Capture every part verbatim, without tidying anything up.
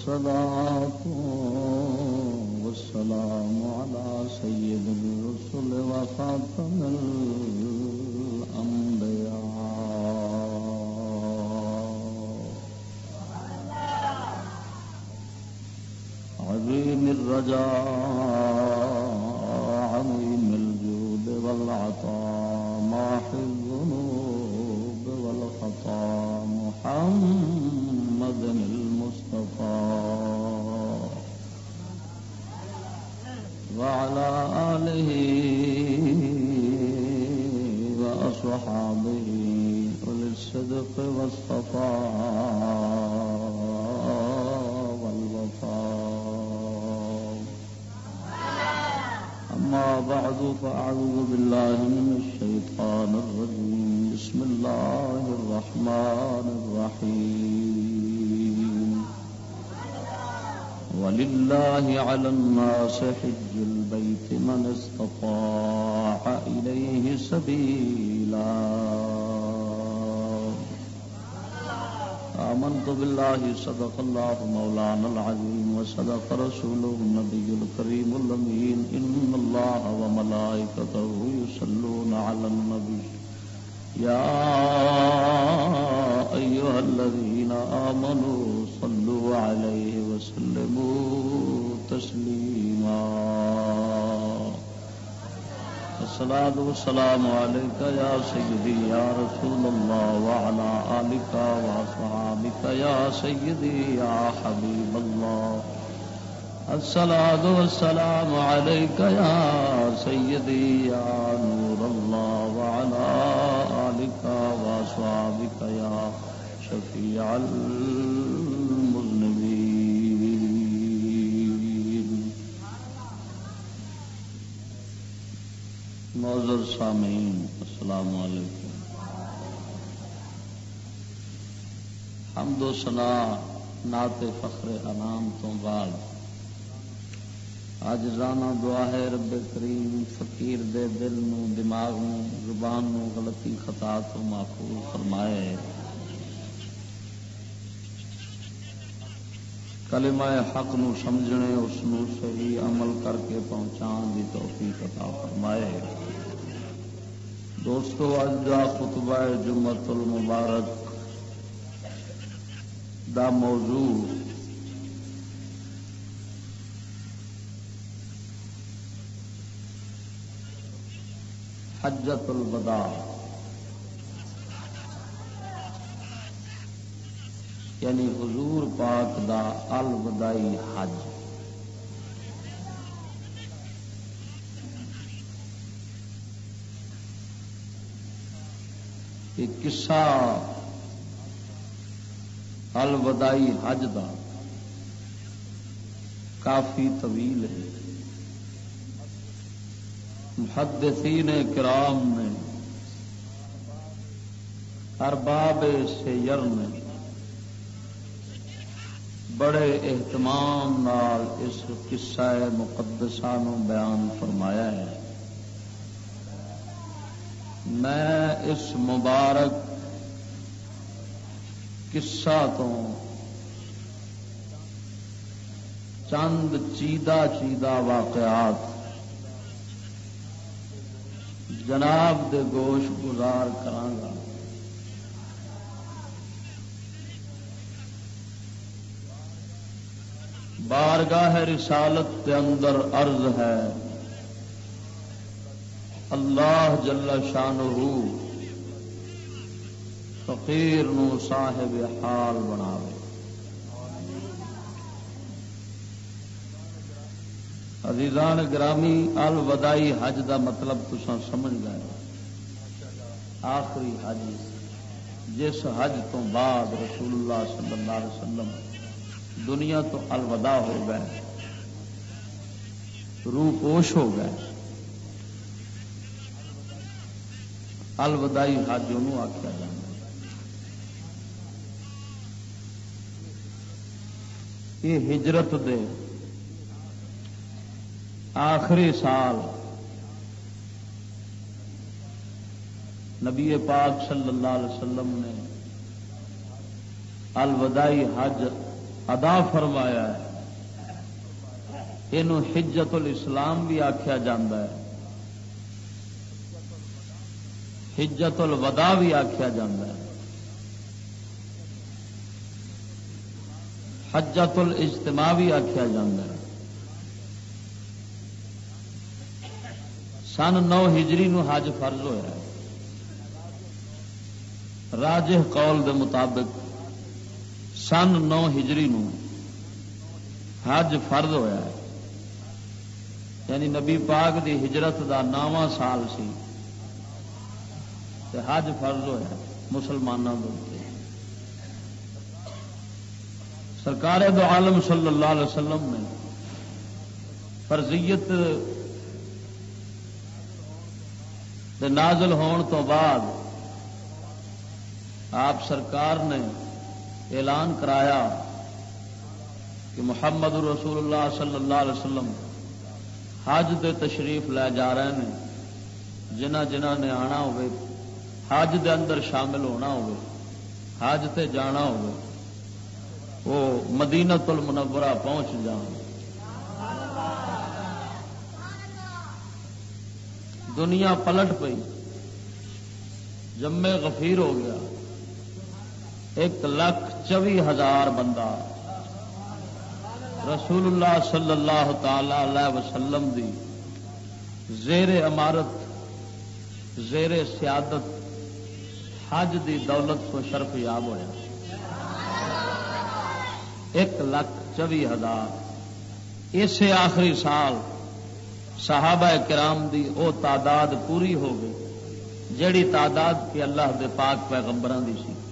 والصلاة والسلام على سيد الرسل وخاتم الأنبياء عظيم الرجاء عظيم الجود والعطاء ماحي الذنوب والخطا محمد المصطفى وعلى آله وأصحابه أولي الصدق والصفاء والوفاء. أما بعد فأعوذ بالله من الشيطان الرجيم. بسم الله الرحمن الرحيم. ولله على الناس حج البيت من استطاع إليه سبيلا. آمنت بالله صدق الله مولانا العظيم وصدق رسوله النبي الكريم الأمين. إن الله وملائكته يصلون على النبي يا أيها الذين آمنوا صلوا عليه وسلموا تسليما. الصلاة والسلام عليك يا سيدي يا رسول الله وعلى آلك وأصحابك يا سيدي يا حبيب الله. الصلاة والسلام عليك يا سيدي يا نور الله وعلى آلك وأصحابك يا شفيع المذنبين. معزز سامعین السلام علیکم. حمد و ثنا نعت فخر انام تو بعد عاجزانہ دعا ہے رب کریم فقیر دے دل نو دماغ نو زبان نو غلطی خطا تو محفوظ فرمائے. کلمہ حق نو سمجھنے اس نو صحیح عمل کر کے پہنچان دی توفیق عطا فرمائے. دوستو اج دا خطبہ جمعۃ المبارک دا موضوع حجۃ الوداع یعنی حضور پاک دا الوداعی حج. یہ قصہ الوداعی حج دا کافی طویل ہے. محدثین کرام نے ارباب سیر نے بڑے اہتمام نال اس قصہ مقدسہ نو بیان فرمایا ہے. میں اس مبارک قصہ تو چند چیدہ چیدہ واقعات جناب دے گوش گزار کرانگا. بارگاہ رسالت کے اندر عرض ہے اللہ جل شانہ فقیر نو صاحب حال بناوے. عزیزان گرامی الوداعی حج دا مطلب تساں سمجھ گئے. آخری حج جس حج تو بعد رسول اللہ صلی اللہ علیہ وسلم دنیا تو الوداع ہو گئے روح پوش ہو گئے. الوداعی حج انہوں آخیا جاتا. یہ ہجرت دے آخری سال نبی پاک صلی اللہ علیہ وسلم نے الوداعی حج ادا فرمایا ہے. یہ حجت الاسلام بھی آخیا جاتا ہے، حجت الوداع بھی آخیا جاتا ہے، حجت الاجتماع بھی آخیا جاتا ہے. سن نو ہجری نو حج فرض ہوا ہے. راجح قول دے مطابق سن نو ہجری نو حج فرض ہوا ہے، یعنی نبی پاک دی ہجرت دا نواں سال سی تے حج فرض ہوا ہے مسلمانوں کے. سرکار دو عالم صلی اللہ علیہ وسلم نے فرضیت دے نازل ہون تو بعد آپ سرکار نے اعلان کرایا کہ محمد رسول اللہ صلی اللہ علیہ وسلم حج دے تشریف لے جا رہے ہیں. جنہ جنہ نے آنا ہوئے حج دے اندر شامل ہونا ہوئے حج تے جانا ہوئے وہ مدینۃ المنورہ پہنچ جان. دنیا پلٹ پئی، جمے غفیر ہو گیا. ایک لاکھ چوی ہزار بندہ رسول اللہ صلی اللہ تعالی علیہ وسلم دی زیر امارت زیر سیادت حج دی دولت کو شرف یاب ہوا. ایک لاکھ چوی ہزار اسے آخری سال صحابہ کرام دی او تعداد پوری ہو گئی جیڑی تعداد کہ اللہ دے پاک پیغمبران دی سی.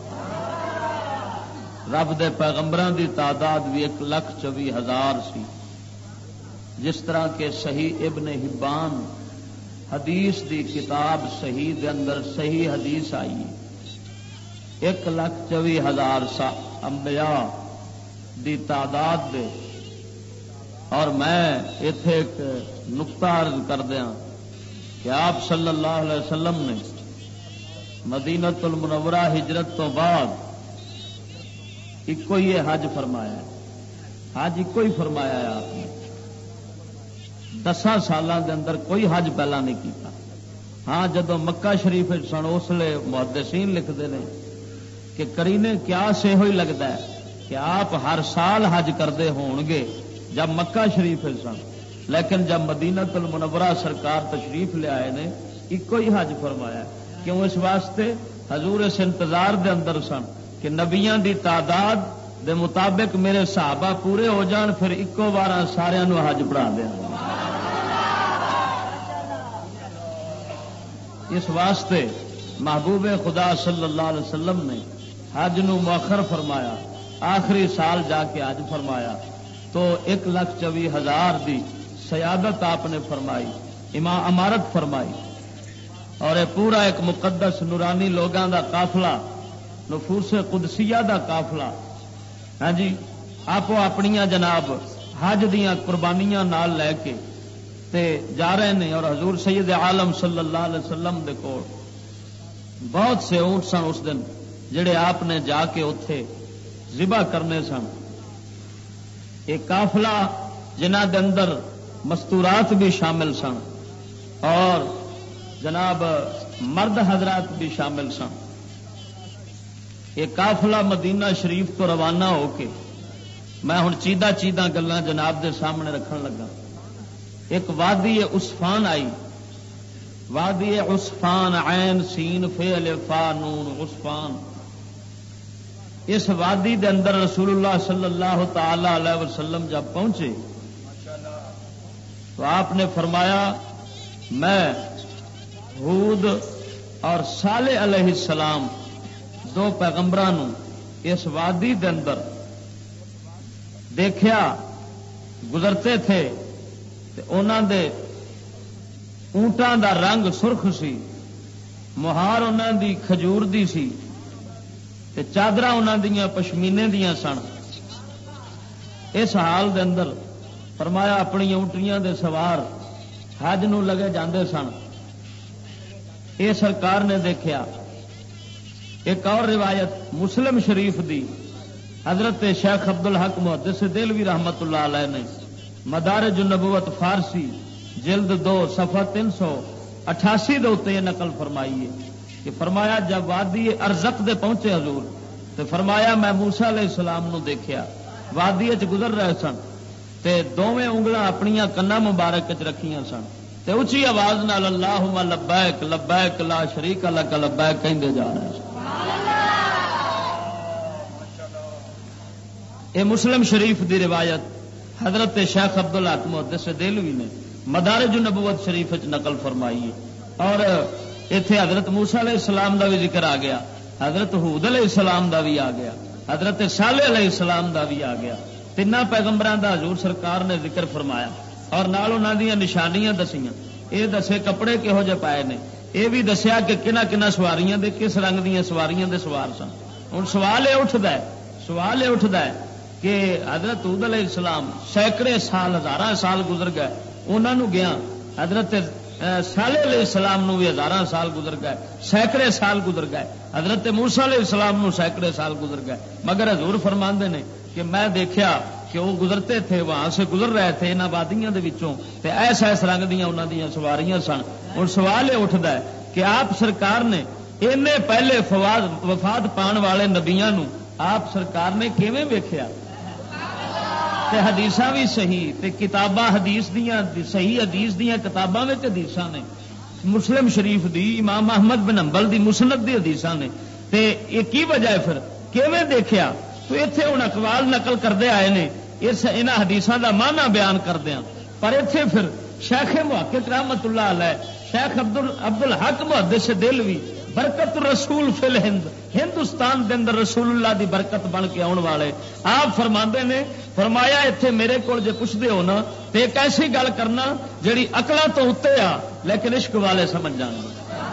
رب دے پیغمبران دی تعداد بھی ایک لاکھ چوی ہزار سی. جس طرح کے صحیح ابن حبان حدیث دی کتاب صحیح دے اندر صحیح حدیث آئی ایک لاکھ چوی ہزار سا انبیاء دی تعداد دے. اور میں ایتھے ایک نقطہ عرض کر دیا کہ آپ صلی اللہ علیہ وسلم نے مدینۃ المنورہ ہجرت تو بعد ایک ہی حج فرمایا ہے. حج ایک ہی فرمایا ہے آپ نے. دساں سالوں کے اندر کوئی حج پہلا نہیں کیتا. ہاں جدو مکہ شریف سن اس لیے محدثین لکھتے ہیں کہ کرینے کیا سے ہوئی لگتا ہے کہ آپ ہر سال حج کرتے ہون گے جب مکہ شریف سن، لیکن جب مدینۃ المنورہ سرکار تشریف لے آئے نے ایک ہی حج فرمایا. کیوں؟ اس واسطے حضور اس انتظار دے اندر سن کہ نبیاں دی تعداد دے مطابق میرے صحابہ پورے ہو جان پھر ایکو بار سارے نو حج پڑھا دیا. اس واسطے محبوب خدا صلی اللہ علیہ وسلم نے حج نو مؤخر فرمایا، آخری سال جا کے حج فرمایا تو ایک لاکھ چوی ہزار دی سیادت آپ نے فرمائی، امام امارت فرمائی. اور یہ پورا ایک مقدس نورانی لوگاں دا قافلہ، نفوس قدسیہ دا قافلہ، ہاں جی آپ اپنیاں جناب حج دیاں قربانیاں نال لے کے تے جا رہے ہیں. اور حضور سید عالم صلی اللہ علیہ وسلم دے کول بہت سے اونٹ سن اس دن جڑے آپ نے جا کے اتے ذبح کرنے سن. ایک قافلہ جنہ دے اندر مستورات بھی شامل سن اور جناب مرد حضرات بھی شامل سن. ایک قافلہ مدینہ شریف تو روانہ ہو کے میں ہن چیدہ چیدہ گلاں جناب دے سامنے رکھن لگا. ایک وادی عصفان آئی، وادی عصفان عین سین فعل فا نون عصفان. اس وادی دے اندر رسول اللہ صلی اللہ تعالی علیہ وسلم جب پہنچے تو آپ نے فرمایا میں ہود اور صالح علیہ السلام دو پیغمبرانوں اس وادی دے اندر دیکھیا گزرتے تھے تے انہاں دے اونٹاں دا رنگ سرخ سی، مہار انہاں دی کھجور دی سی تے چادراں انہاں دیاں پشمینے دیاں سن. اس حال دے اندر فرمایا اپنی اونٹیاں دے سوار حج نو لگے جاندے سن. اے سرکار نے دیکھیا. ایک اور روایت مسلم شریف دی حضرت شیخ عبد الحق محدث دہلوی رحمت اللہ علیہ نے مدارج النبوت فارسی جلد دو صفحہ تین سو اٹھاسی دے یہ نقل فرمائی ہے کہ فرمایا جب وادی ارزق دے پہنچے حضور تو فرمایا میں موسیٰ علیہ السلام نو دیکھیا وادی چ گزر رہے سن تے دوویں انگلاں اپنیاں کنا مبارک چ رکھیاں سن تے اونچی آواز نال اللہم لبیک لبیک لا شریک لک لبیک کہندے جا رہے سن. اے مسلم شریف دی روایت حضرت شیخ عبد الحق محدث دہلوی نے مدارج النبوت شریف وچ نقل فرمائی ہے. اور ایتھے حضرت موسیٰ علیہ السلام دا بھی ذکر آ گیا, حضرت ہود علیہ السلام دا بھی آ گیا, حضرت صالح علیہ السلام دا بھی آ گیا. تیناں پیغمبراں دا حضور سرکار نے ذکر فرمایا اور نال انہاں دیاں نشانیاں دسیاں. اے دسے کپڑے کہو جے پائے نے, اے بھی دسیا کہ کنہ کنہ سواریاں دے کس رنگ دیاں سواریاں دے سوار سن. ہن سوال اے اٹھدا ہے سوال اے اٹھدا ہے کہ حضرت ہود علیہ السلام سینکڑے سال ہزاراں سال گزر گئے انہاں نو گیا, حضرت صالح علیہ السلام نو بھی ہزاراں سال گزر گئے, سینکڑے سال گزر گئے, حضرت موسیٰ علیہ السلام نو سینکڑے سال گزر گئے, مگر حضور فرماندے نے کہ میں دیکھا کہ وہ گزرتے تھے وہاں سے گزر رہے تھے انہاں وادیاں دے وچوں تے ایس ایس رنگ دیاں انہاں دیاں سواریاں سن. ہن سوال یہ اٹھدا ہے کہ آپ سرکار نے اینے پہلے فواد وفات پان والے نبیاں نو آپ سرکار نے کیویں ویکھیا؟ تے حدیثاں بھی صحیح تے کتاباں حدیث دیاں صحیح حدیث دیاں کتاباں وچ حدیثاں نے, مسلم شریف دی امام احمد بن حنبل دی مسند دی حدیثاں نے. تے یہ کی وجہ ہے پھر کیویں دیکھیا؟ تو ایتھے ہن اقوال نقل کردے آئے نے اس انہاں حدیثاں دا معنی بیان کردے ہیں, پر ایتھے پھر شیخ محقق رحمت اللہ علیہ شیخ عبد عبد الحق محدث دہلوی برکت رسول فی الہند ہندوستان دے اندر رسول اللہ دی برکت بن کے آن والے آپ فرماندے نے فرمایا ایتھے میرے کول جے پوچھدے ہو نا تے ایک ایسی گل کرنا جڑی عقلاں تو اُتے آ لیکن عشق والے سمجھ جان.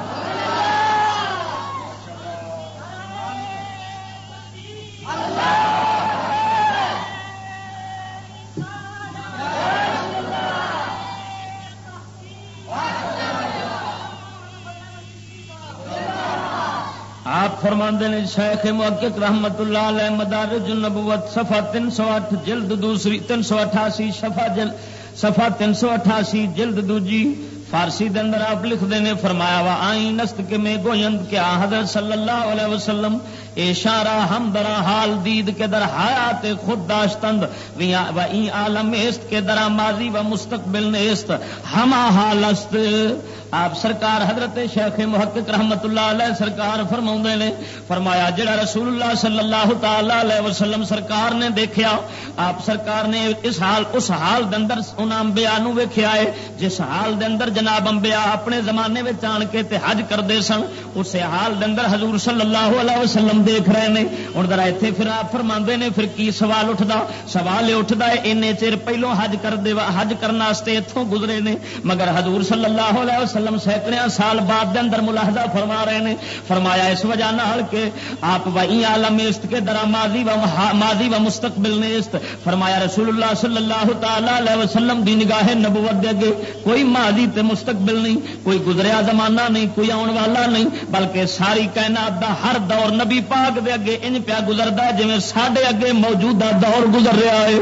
آپ فرماندے نے شیخ محقق رحمت اللہ علیہ مدارج النبوت صفحہ تین سو آٹھ جلد دوسری تین سو اٹھاسی صفحہ جلد صفحہ تین سو اٹھاسی جلد دوجی فارسی دے اندر آپ لکھ دینے فرمایا وا آئیں نست کے میں گویند کیا حضرت صلی اللہ علیہ وسلم اشارہ ہم درا حال دید کے در حیات خود داشتند و این عالم است کے درا ماضی و مستقبل نیست ہما حال است. آپ سرکار حضرت شیخ محقق رحمت اللہ علیہ سرکار فرماؤندے نے فرمایا جڑا رسول اللہ صلی اللہ تعالی علیہ وسلم سرکار نے دیکھیا آپ سرکار نے اس حال اس حال دے اندر انہاں انبیاء نو ویکھیا ہے جس حال دے اندر جناب انبیاء اپنے زمانے وچ آن کے تے حج کردے سن اس حال دے اندر حضور صلی اللہ علیہ وسلم دیکھ رہے نے. ہن ذرا ایتھے پھر آپ فرماندے نے پھر کی سوال اٹھدا سوال یہ اٹھدا ہے اینے چر پہلوں حج کردے حج کرن واسطے ایتھوں گزرے نے مگر حضور صلی اللہ علیہ وسلم سینکڑیاں سال بعد دے اندر ملاحظہ فرما رہے نے فرمایا اس وجہ نال کہ آپ وہی عالم است کے درا ماضی و ماضی و مستقبل نیست فرمایا رسول اللہ صلی اللہ تعالی علیہ وسلم دی نگاہ نبوت دے اگے کوئی ماضی تے مستقبل نہیں, کوئی گزریا زمانہ نہیں, کوئی آن والا نہیں, بلکہ ساری کائنات دا ہر دور نبی پاک دے اگے انج پیا گزردا ہے جویں ساڈے اگے موجودہ دور گزر رہا ہے.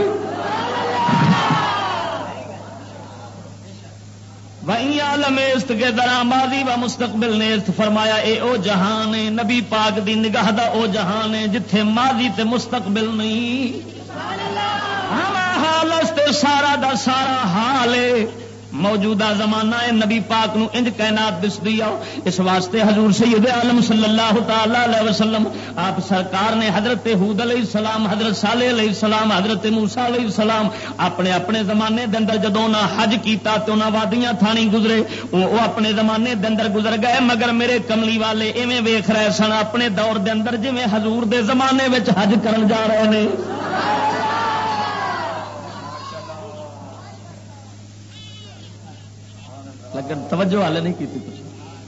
وہی عالم است کے درا ماضی و مستقبل نیست فرمایا اے او جہان ہے نبی پاک دی نگاہ دا او جہان ہے جتھے ماضی تے مستقبل نہیں. ہم حال است سارا دا سارا حال ہے موجودہ زمانہ ہے نبی پاک نو انج کائنات دس دیا. اس واسطے حضور سید عالم صلی اللہ تعالی علیہ وسلم آپ سرکار نے حضرت ہود علیہ السلام حضرت صالح علیہ السلام حضرت موسیٰ علیہ السلام اپنے اپنے زمانے دے اندر جدوں نہ حج کیتا تے انہاں وادیاں تھانی گزرے وہ اپنے زمانے دے اندر گزر گئے مگر میرے کملی والے ایویں ویکھ رہے سن اپنے دور دے اندر جویں حضور دے زمانے وچ حج کرن جا رہے نے. لیکن توجہ والے نہیں کی تھی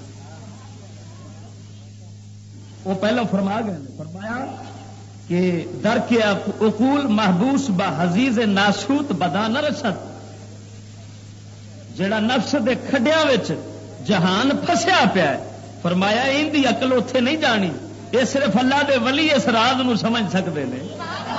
وہ پہلو فرما گئے فرمایا کہ در کے اقول محبوس با حزیز ناسوت بدا نہ رسد جڑا نفس دے کھڈیاں وچ جہان پھسیا پیا ہے فرمایا ان دی عقل اوتھے نہیں جانی یہ صرف اللہ دے ولی اس راز نو سمجھ سکتے ہیں.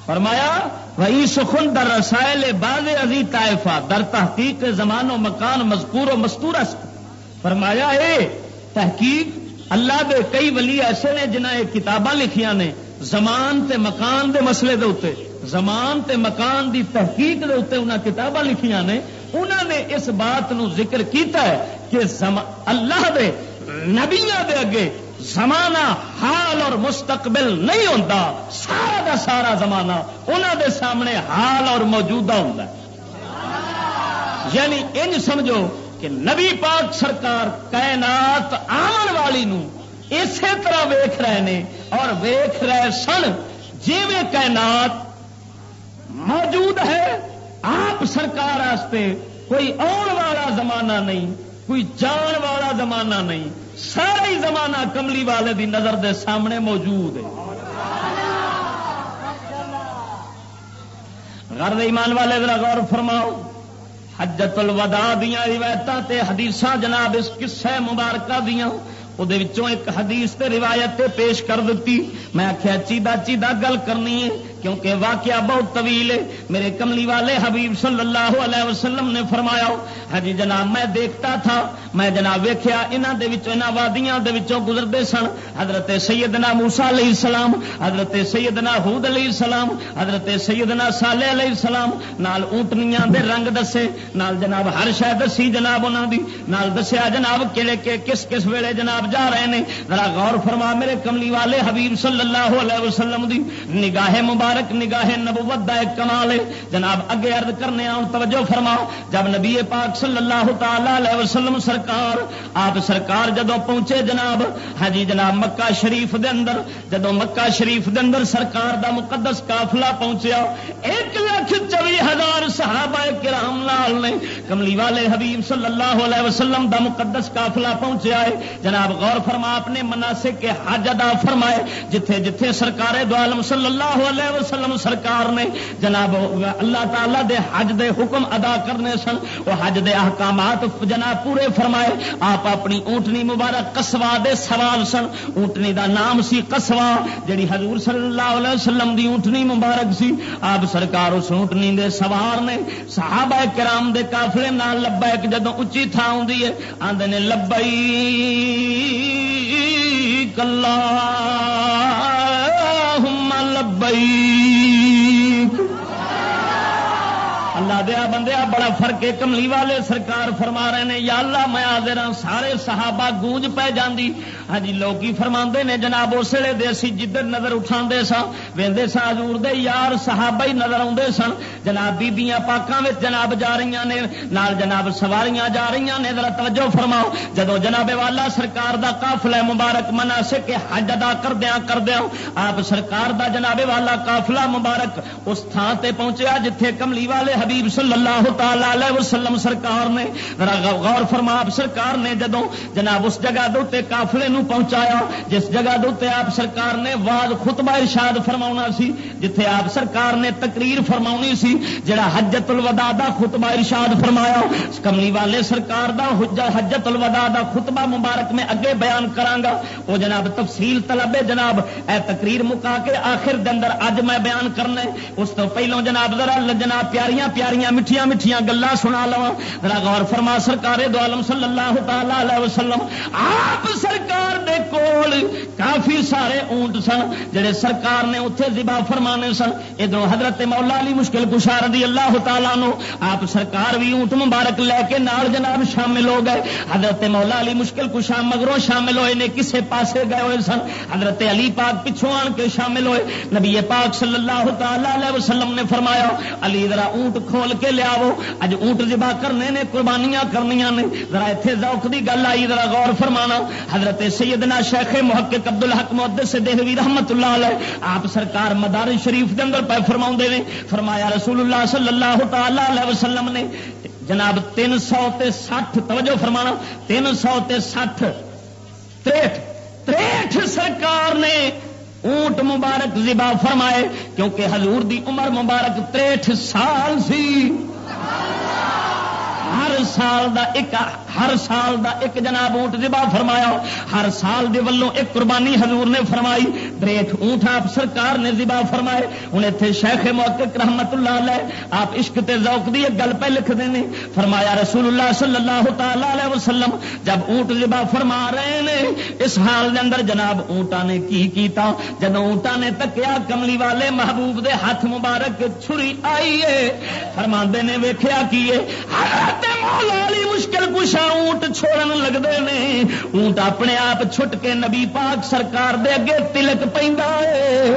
فرمایا وہی سخن در رسائل باز ازی طائفہ در تحقیق زمان و مکان مذکور و مستور است. فرمایا اے تحقیق اللہ دے کئی ولی ایسے نے جنہاں یہ کتاباں لکھیاں نے زمان تے مکان دے مسئلے دے اوتے، زمان تے مکان دی تحقیق دے اوتے انہاں کتاباں لکھیاں نے. انہاں نے اس بات نو ذکر کیتا ہے کہ اللہ دے نبیاں دے اگے زمانہ حال اور مستقبل نہیں ہوتا، سارا دا سارا زمانہ انہاں دے سامنے حال اور موجودہ ہوتا ہے. یعنی انج سمجھو کہ نبی پاک سرکار کائنات آمن والی نو اسی طرح ویکھ رہے نے اور ویکھ رہے سن جیویں کائنات موجود ہے. آپ سرکار واسطے کوئی آن والا زمانہ نہیں، کوئی جان والا زمانہ نہیں، سارا ہی زمانہ کملی والے دی نظر دے سامنے موجود ہے. غرض ایمان والے ذرا غور فرماؤ. حجت الوداع دیاں روایتاں تے حدیثاں جناب اس قصے مبارکہ دیاں وہ ایک حدیث تے روایت تے پیش کر دیتی. میں آخیا چیدہ چیدہ گل کرنی ہے کیونکہ واقعہ بہت طویل ہے. میرے کملی والے حبیب صلی اللہ علیہ وسلم نے فرمایا ہاں جی جناب میں دیکھتا تھا، میں جناب ویکھیا انہاں دے وچوں انہاں وادیاں دے وچوں گزرتے سن حضرت سیدنا موسیٰ علیہ السلام، حضرت سیدنا ہود علیہ السلام، حضرت سیدنا صالح علیہ السلام، نال اونٹنیاں دے رنگ دسے، نال جناب ہر شے دسی جناب انہاں دی، نال دسیا جناب کہڑے کہ کس کس ویلے جناب جا رہے ہیں. ذرا غور فرما میرے کملی والے حبیب صلی اللہ علیہ وسلم دی نگاہ مبارک نگاہ نبوت دا ایک کمال ہے. جناب اگے عرض کرنے آؤ توجہ فرماؤ. جب نبی پاک صلی اللہ تعالی علیہ وسلم سرکار آپ سرکار جدو پہنچے جناب ہاں جی جناب مکہ شریف دے اندر، جدو مکہ شریف دے اندر سرکار دا مقدس قافلہ پہنچیا ایک لاکھ چوبی ہزار صحابہ کرام نال نے کملی والے حبیب صلی اللہ علیہ وسلم دا مقدس قافلہ پہنچیا ہے. جناب غور فرما اپنے مناسک کے حج ادا فرمائے جتھے جتھے سرکار دو عالم صلی اللہ علیہ وسلم سرکار نے جناب اللہ تعالی دے حج دے حکم ادا کرنے سن وہ حج دے احکامات جناب پورے فرمائے. آپ اپنی اونٹنی مبارک قصوا دے سوال سن، اونٹنی دا نام سی قصوا جڑی حضور صلی اللہ علیہ وسلم دی اونٹنی مبارک سی. آپ سرکار اس اونٹنی دے سوار نے صحابہ کرام دے قافلے نال لبیک جدوں اچھی تھاں ہوندی ہے آندے نے لبیک اللہم لبیک. اللہ دیا بندیا بڑا فرق ہے. کملی والے سرکار فرما رہے ہیں یا اللہ میں حاضر ہاں. سارے صحابہ گونج پہ جاندی ہاں جی لوگ ہی فرماندے نے جناب اس ویلے دے اسی جدھر نظر اٹھاندے سا ویندے سا حضور دے یار صحابہ ہی نظر آندے سن. جناب بیبیاں پاکاں وچ جناب جا رہیاں نے نال جناب سواریاں جا رہیاں نے. ذرا توجہ فرماؤ جدوں جناب والا سرکار دا قافلہ مبارک مناسک کے حج ادا کردیاں کردیاں آپ سرکار دا جناب والا قافلہ مبارک اس تھاں تے پہنچیا جتھے کملی والے حبیب صلی اللہ تعالی علیہ وسلم سرکار نے ذرا غور فرما آپ سرکار نے جدوں جناب اس جگہ دے قافلے نو پہنچایا جس جگہ دے آپ سرکار نے واز خطبہ ارشاد فرماونا سی جتھے آپ سرکار نے تقریر فرماونی سی جڑا حجت الوداع دا خطبہ ارشاد فرمایا. کملی والے سرکار دا حجت الوداع دا خطبہ مبارک میں اگے بیان کرانگا وہ جناب تفصیل طلب ہے جناب اے تقریر مکا کے آخر دے اندر اج میں بیان کرنا ہے. اس تو پہلوں جناب ذرا جناب پیاریاں پیاریاں میٹھیاں میٹھیاں گلاں سنا لواں. ذرا غور فرما سرکار دو عالم صلی اللہ تعالی علیہ وسلم آپ سرکار دے کول کافی سارے اونٹ سن جڑے سرکار نے اتنے ذبح فرمانے سن. ادھر حضرت مولا علی مشکل کشا رضی اللہ تعالیٰ عنہ آپ سرکار بھی اونٹ مبارک لے کے نال جناب شامل ہو گئے. حضرت مولا علی مشکل کشا مگروں شامل ہوئے نے کسے پاسے گئے ہوئے سن. حضرت علی پاک پچھوں آن کے شامل ہوئے. نبی پاک صلی اللہ تعالی علیہ وسلم نے فرمایا علی ذرا اونٹ کھول کے لیاو اج اونٹ ذبح کرنے نے قربانیاں کرنیاں نے. ذرا ایتھے ذوق دی گل آئی ذرا غور فرمانا. حضرت سیدنا شیخ محقق عبدالحق محدث دہلوی رحمت اللہ علیہ آپ سرکار مدارج شریف دے اندر پہ فرماؤندے نے فرمایا رسول اللہ صلی اللہ تعالی علیہ وسلم نے جناب تین سو تے سٹھ توجہ فرمانا تین سو تے سٹھ تریٹھ تریٹھ سرکار نے اونٹ مبارک ذبح فرمائے کیونکہ حضور دی عمر مبارک تریٹھ سال سی. ہر سال دا ایک ہر سال دا ایک جناب اونٹ ذبح فرمایا. ہر سال دے ولوں ایک قربانی حضور نے فرمائی. بریٹ اونٹ آپ سرکار نے ذبح فرمائے. ہن ایتھے شیخ محقق رحمت اللہ علیہ آپ عشق تے ذوق دی ایک گل پہ لکھ دینے. فرمایا رسول اللہ صلی اللہ تعالی علیہ وسلم جب اونٹ ذبح فرما رہے نے اس حال دے اندر جناب اونٹاں نے کی کیتا. جدوں اونٹاں نے تکیا کملی والے محبوب دے ہاتھ مبارک چھری آئی ہے. فرماندے نے ویکھیا کیے حضرت مولا علی مشکل کشا اونٹ چھوڑن لگدے نے. اونٹ اپنے آپ چھٹ کے نبی پاک سرکار دے اگے تلک پیندا ہے.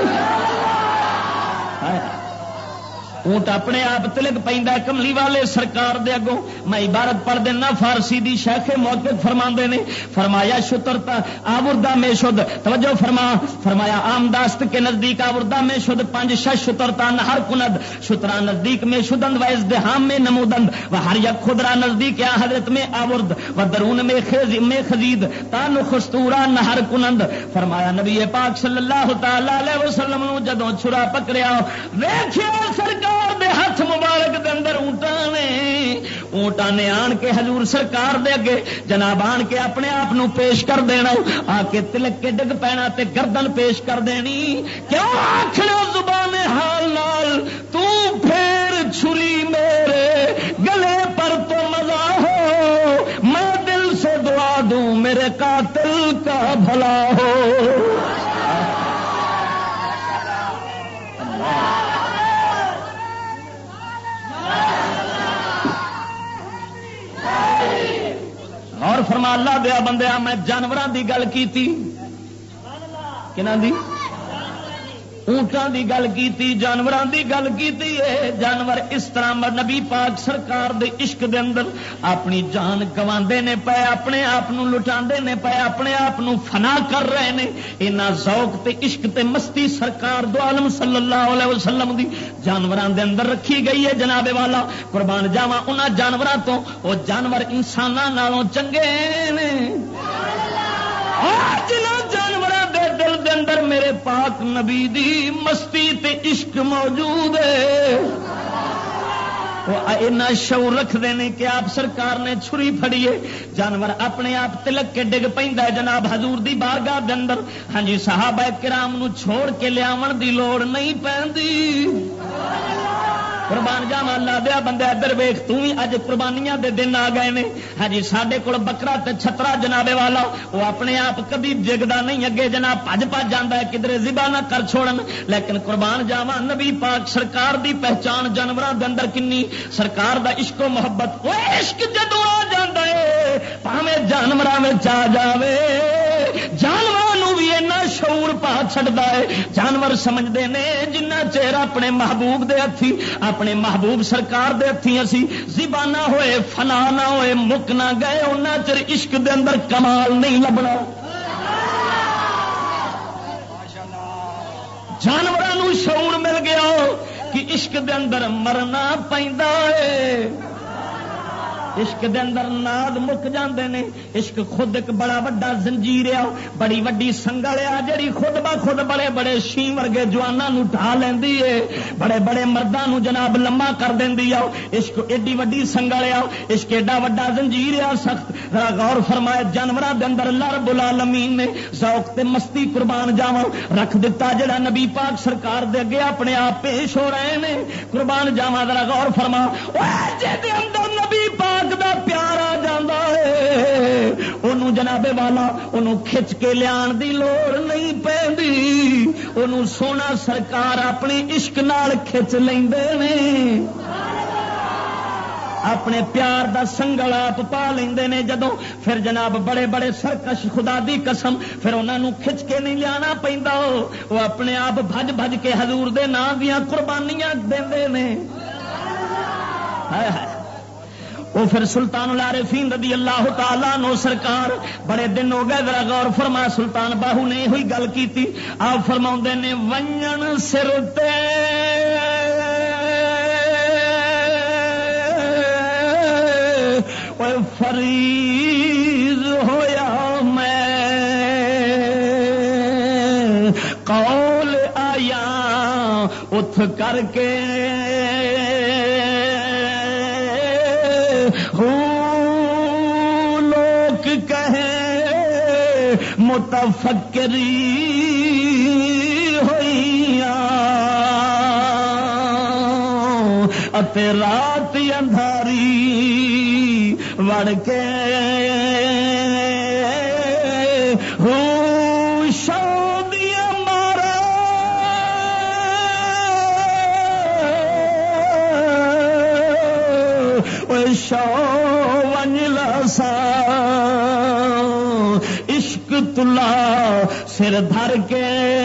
اونٹ اپنے آپ تلک پیندا کملی والے سرکار دے اگوں. میں عبارت پڑھ دینا فارسی دی شیخ محقق فرماندے نے. فرمایا شترتا آوردہ میں شد توجہ فرما فرمایا آمداست کے نزدیک آوردہ میں شد پنج شش شترتا نہر کند شترا نزدیک میں شدند و ازدحام میں نمودند و ہر یک خدرا نزدیک یا حضرت میں آورد و درون میں خز میں خزید تان خستورا نہر کنند. فرمایا نبی پاک صلی اللہ تعالی علیہ وسلم نو جدوں چھرا پکڑیا ویکھیا سرکار دے ہاتھ مبارک دے اندر اونٹاں نے اونٹاں نے آن کے حضور سرکار دے اگے جناب آن کے اپنے آپ نو پیش کر دینا. آ کے تلک کے ڈگ پینا تے گردن پیش کر دینی. کیوں آکھنا زبان حال نال تو پھر چھری میرے گلے پر تو مزہ ہو میں دل سے دعا دوں میرے قاتل کا بھلا ہو. اور فرما اللہ دیا بندیا میں جانوراں دی گل کیتی کناں دی اونٹاں دی گل کیتی جانوراں دی گل کیتی ہے. جانور اس طرح نبی پاک سرکار دے عشق دے اندر اپنی جان گواندے نے پے اپنے آپ نو لٹاندے نے پے اپنے آپ نو فنا کر رہے نے. اینا ذوق تے عشق تے مستی سرکار دو عالم صلی اللہ علیہ وسلم دی جانوراں دے اندر رکھی گئی ہے. جناب والا قربان جاواں انہاں جانوراں تو او جانور انساناں نالوں چنگے نے. جنہاں جانوراں دے دل دے اندر میرے پاک نبی دی مستی تے عشق موجود ہے وہ اینا شعور رکھتے ہیں کہ آپ سرکار نے چھری پھڑیے جانور اپنے آپ تلک کے ڈگ پیندا ہے جناب حضور دی بارگاہ دے اندر. ہاں جی صحابہ کرام نو چھوڑ کے لیاون دی لوڑ نہیں پیندی. قربان جاواں اللہ دیا بندے ادھر ویکھ تو بھی اج قربانیاں دے دن آ گئے نے. ہاں جی ساڈے کول بکرا تے چھترا جنابے والا وہ اپنے آپ کبھی جگدا نہیں اگے جناب بھج بھج جاندا ہے کدھر ذبح نہ کر چھوڑن. لیکن قربان جاواں نبی پاک سرکار دی پہچان جانوراں دے اندر کنی سرکار دا عشق و محبت. وہ عشق جدوں آ جاندا ہے بھاویں جانوراں وچ آ جاوے جانوراں نو بھی اینا شعور پا چھڑدا ہے. جانور سمجھدے نے جنہ چیر اپنے محبوب دے ہتھی اپنے محبوب سرکار دے ہتھی اسی ذبح نہ ہوئے فنا نہ ہوئے مک نہ گئے انہاں چر عشق دے اندر کمال نہیں لبنا. جانوراں نو شعور مل گیا کہ عشق دے اندر مرنا پیندا ہے. عشق دے اندر ناد مک جاندے نے. عشق خود ایک بڑا وڈا زنجیر ہے بڑی وڈی سنگل ہے جڑی خود با خود بڑے بڑے شیں ورگے جواناں نو ڈھا لیندی ہے بڑے بڑے مرداں نو جناب لمبا کر دیندی ہے. عشق ایڈی وڈی سنگل ہے عشق ایڈا وڈا زنجیر ہے سخت. ذرا غور فرمائے جانوراں دے اندر اللہ رب العالمین نے ذوق تے مستی قربان جاواں رکھ دتا جڑا نبی پاک سرکار دے اگے اپنے آپ پیش ہو رہے نے. قربان جاواں ذرا غور فرما اوے جے دے اندر نبی پاک دا پیار آ جاندا ہے انہوں جناب والا انہوں کھچ کے لیان دی لوڑ نہیں پیندی. انہوں سونا سرکار اپنی عشق نال کھچ لیندے نے اپنے پیار دا سنگل آپ پا لیندے نے. جدوں پھر جناب بڑے بڑے سرکش خدا دی قسم پھر انہاں نوں کھچ کے نہیں لیانا پیندا وہ اپنے آپ بھج بھج کے حضور دے نام دیاں قربانیاں دیندے نے. ہائے ہائے وہ پھر سلطان العارفین رضی اللہ تعالیٰ عنہ سرکار بڑے دن ہو گئے ذرا غور فرما سلطان باہو نے ہوئی گل کیتی. آپ فرماؤندے نے ونجن سر تے فریض ہویا میں قول آیا اٹھ کر کے متفکری ہوئیاں اتے رات اندھاری وڑ کے ہو شادی مارا شو ونجلا سا عشق تلا سر دھر کے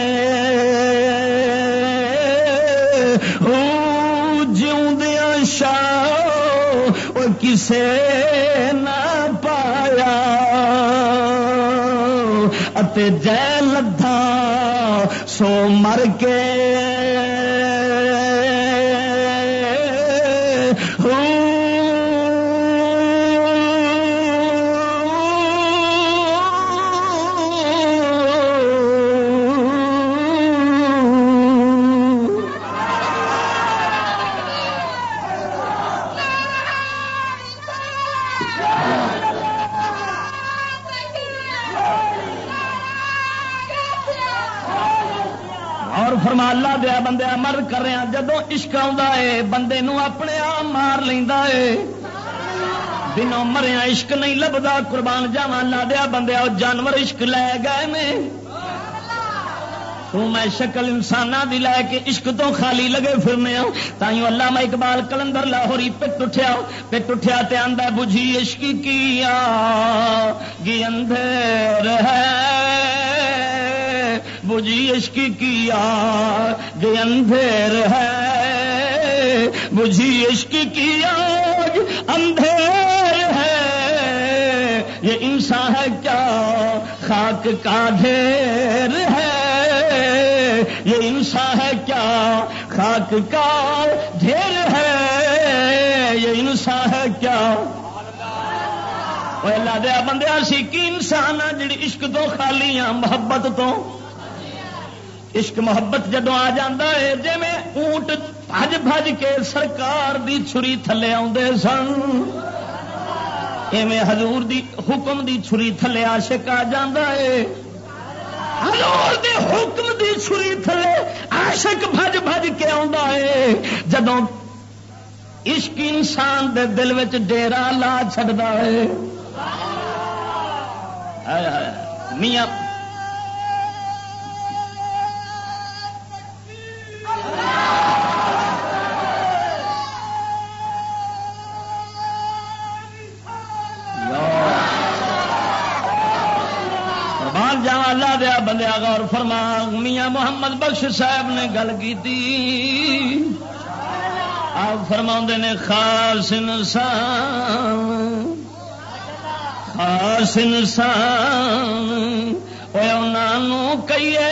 ہو جیوندیا شاہ کسے نہ پایا اتے جے لدھا سو مر کے اللہ دیا بندے مر کر رہے ہیں جدو عشق آتا ہے بندے نو اپنے آپ مار لینا ہے دنوں مریا عشق نہیں لبدا قربان جاواں اللہ دیا بندے جانور عشق لے گئے میں تو میں شکل انساناں دی لے کے عشق تو خالی لگے پھرنے ہوں تائیوں علامہ اقبال کلندر لاہوری پٹ اٹھیا پٹ اٹھیا تے آندا بجھی عشق کیا گی اندھیر ہے بجھی عشق کیا گے اندھیر ہے بجھی عشق کیا اندھیر ہے یہ انسان ہے کیا خاک کا ڈھیر ہے یہ انسان ہے کیا خاک کا ڈھیر ہے یہ انسان ہے کیا اللہ دیا بندے سی کی انسان جڑی عشق تو خالی ہاں محبت تو عشق محبت جدو آ جاتا ہے جی میں اونٹ بھج بھج کے سرکار دی چھری تھلے آدھے سن ایویں حضور دی حکم دی چھری تھلے عاشق آ جاتا ہے حضور دی حکم دی چھری تھلے عاشق بھج بھج کے آتا ہے جدو عشق انسان دے دل وچ ڈیرا لا چھڑدا ہے میاں اللہ دیا بندیا غور فرما میاں محمد بخش صاحب نے گل کی آپ فرما نے خاص انسان خاص انسان انہوں کہیے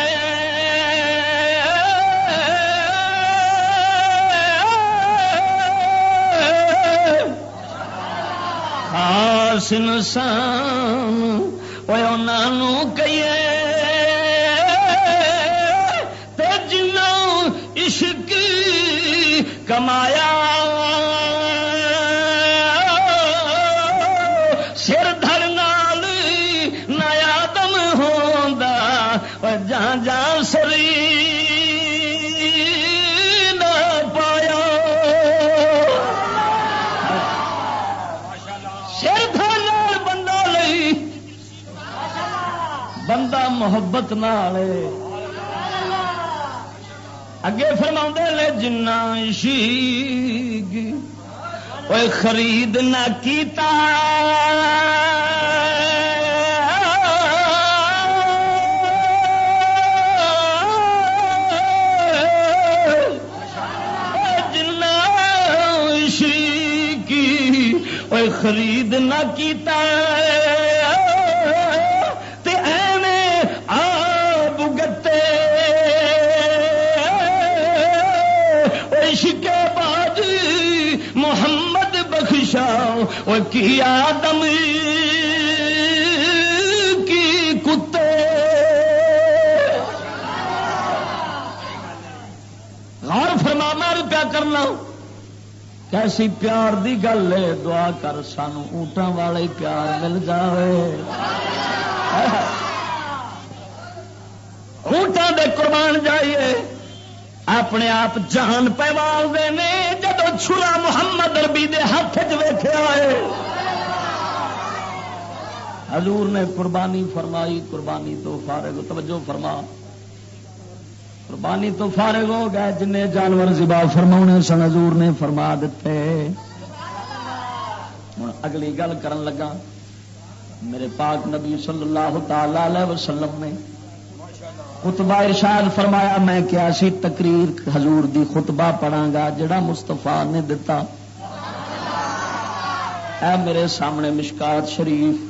خاص انسان انہوں کہیے تے جنوں عشق کمایا سر دھر نال نیا دم ہوندا جہاں جہاں سری نہ پایا سر دھر نال بندہ لئی بندہ محبت نال اگے فرماؤں لے جنا عشق اوے خرید نہ کیتا جنا عشق اوے خرید نہ کیتا محمد بخشا کی آدم کی کتے غور فرما میں پیا کرنا کیسی پیار دی گل ہے دعا کر سانو اونٹاں والے پیار مل جائے اونٹاں دے قربان جائیے اپنے آپ جان پیوال دے نے جدو چھلا محمد عربی دے ہاتھ چ ویکھیا ہے حضور نے قربانی فرمائی قربانی تو فارغ توجہ فرما قربانی تو فارغ ہو گئے جن جانور ذبح فرماؤنے سن حضور نے فرما دیتے ہوں اگلی گل کرن لگا میرے پاک نبی صلی اللہ تعالی علیہ وسلم نے خطبہ ارشاد فرمایا میں کیا سی تقریر حضور دی خطبہ پڑھاں گا جڑا مصطفیٰ نے دتا اے میرے سامنے مشکات شریف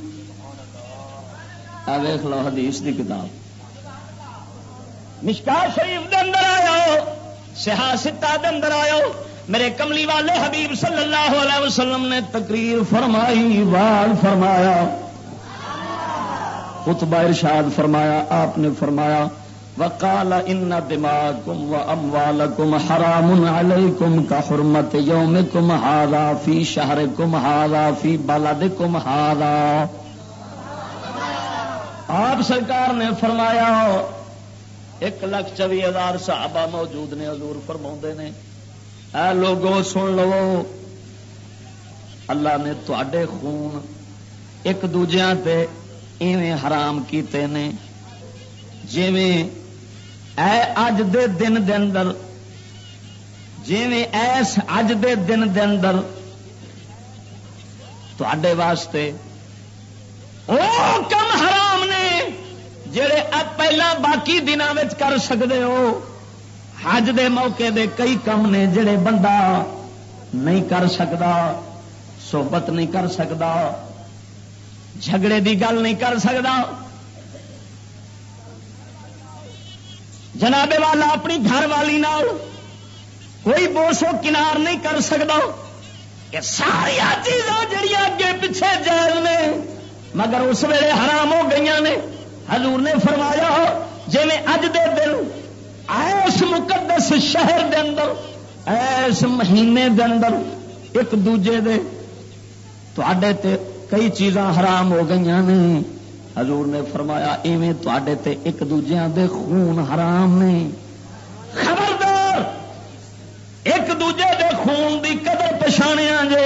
اے ویکھ لو حدیث دی کتاب مشکات شریف دے اندر آیا صحاح ستہ دے اندر آیا میرے کملی والے حبیب صلی اللہ علیہ وسلم نے تقریر فرمائی وعظ فرمایا خطبہ ارشاد فرمایا آپ نے فرمایا وقال ان دماءکم واموالکم حرام علیکم کحرمت یومکم ھذا فی شہرکم ھذا فی بلدکم ھذا آپ سرکار نے فرمایا ایک لاکھ چوی ہزار صحابہ موجود نے حضور فرماؤندے نے اے لوگوں سن لو اللہ نے تواڈے خون ایک دوجیاں تے ایویں حرام کیتے نے جویں اے اج دے دن دے اندر جویں ایس اج دے دن دے اندر تواڈے واسطے او کم حرام نے جڑے اب پہلا باقی دناں وچ کر سکدے ہو حج دے موقع دے کئی کم نے جڑے بندہ نہیں کر سکدا صحبت نہیں کر سکدا جھگڑے دی گل نہیں کر سکدا جناب والا اپنی گھر والی نال کوئی بوسو کنار نہیں کر سکدا یہ ساری چیزاں جڑیاں اگے پیچھے جائز نے مگر اس ویلے حرام ہو گئی نے حضور نے فرمایا جی میں اج دے دن ایس مقدس شہر دے اندر ایس مہینے دے اندر ایک دوجے دے تواڈے تے کئی چیزاں حرام ہو گئی نے حضور نے فرمایا ایویں تواڈے تے ایک دوجیاں دے خون حرام نے خبردار ایک دوجے دے خون دی قدر پچھانیاں جے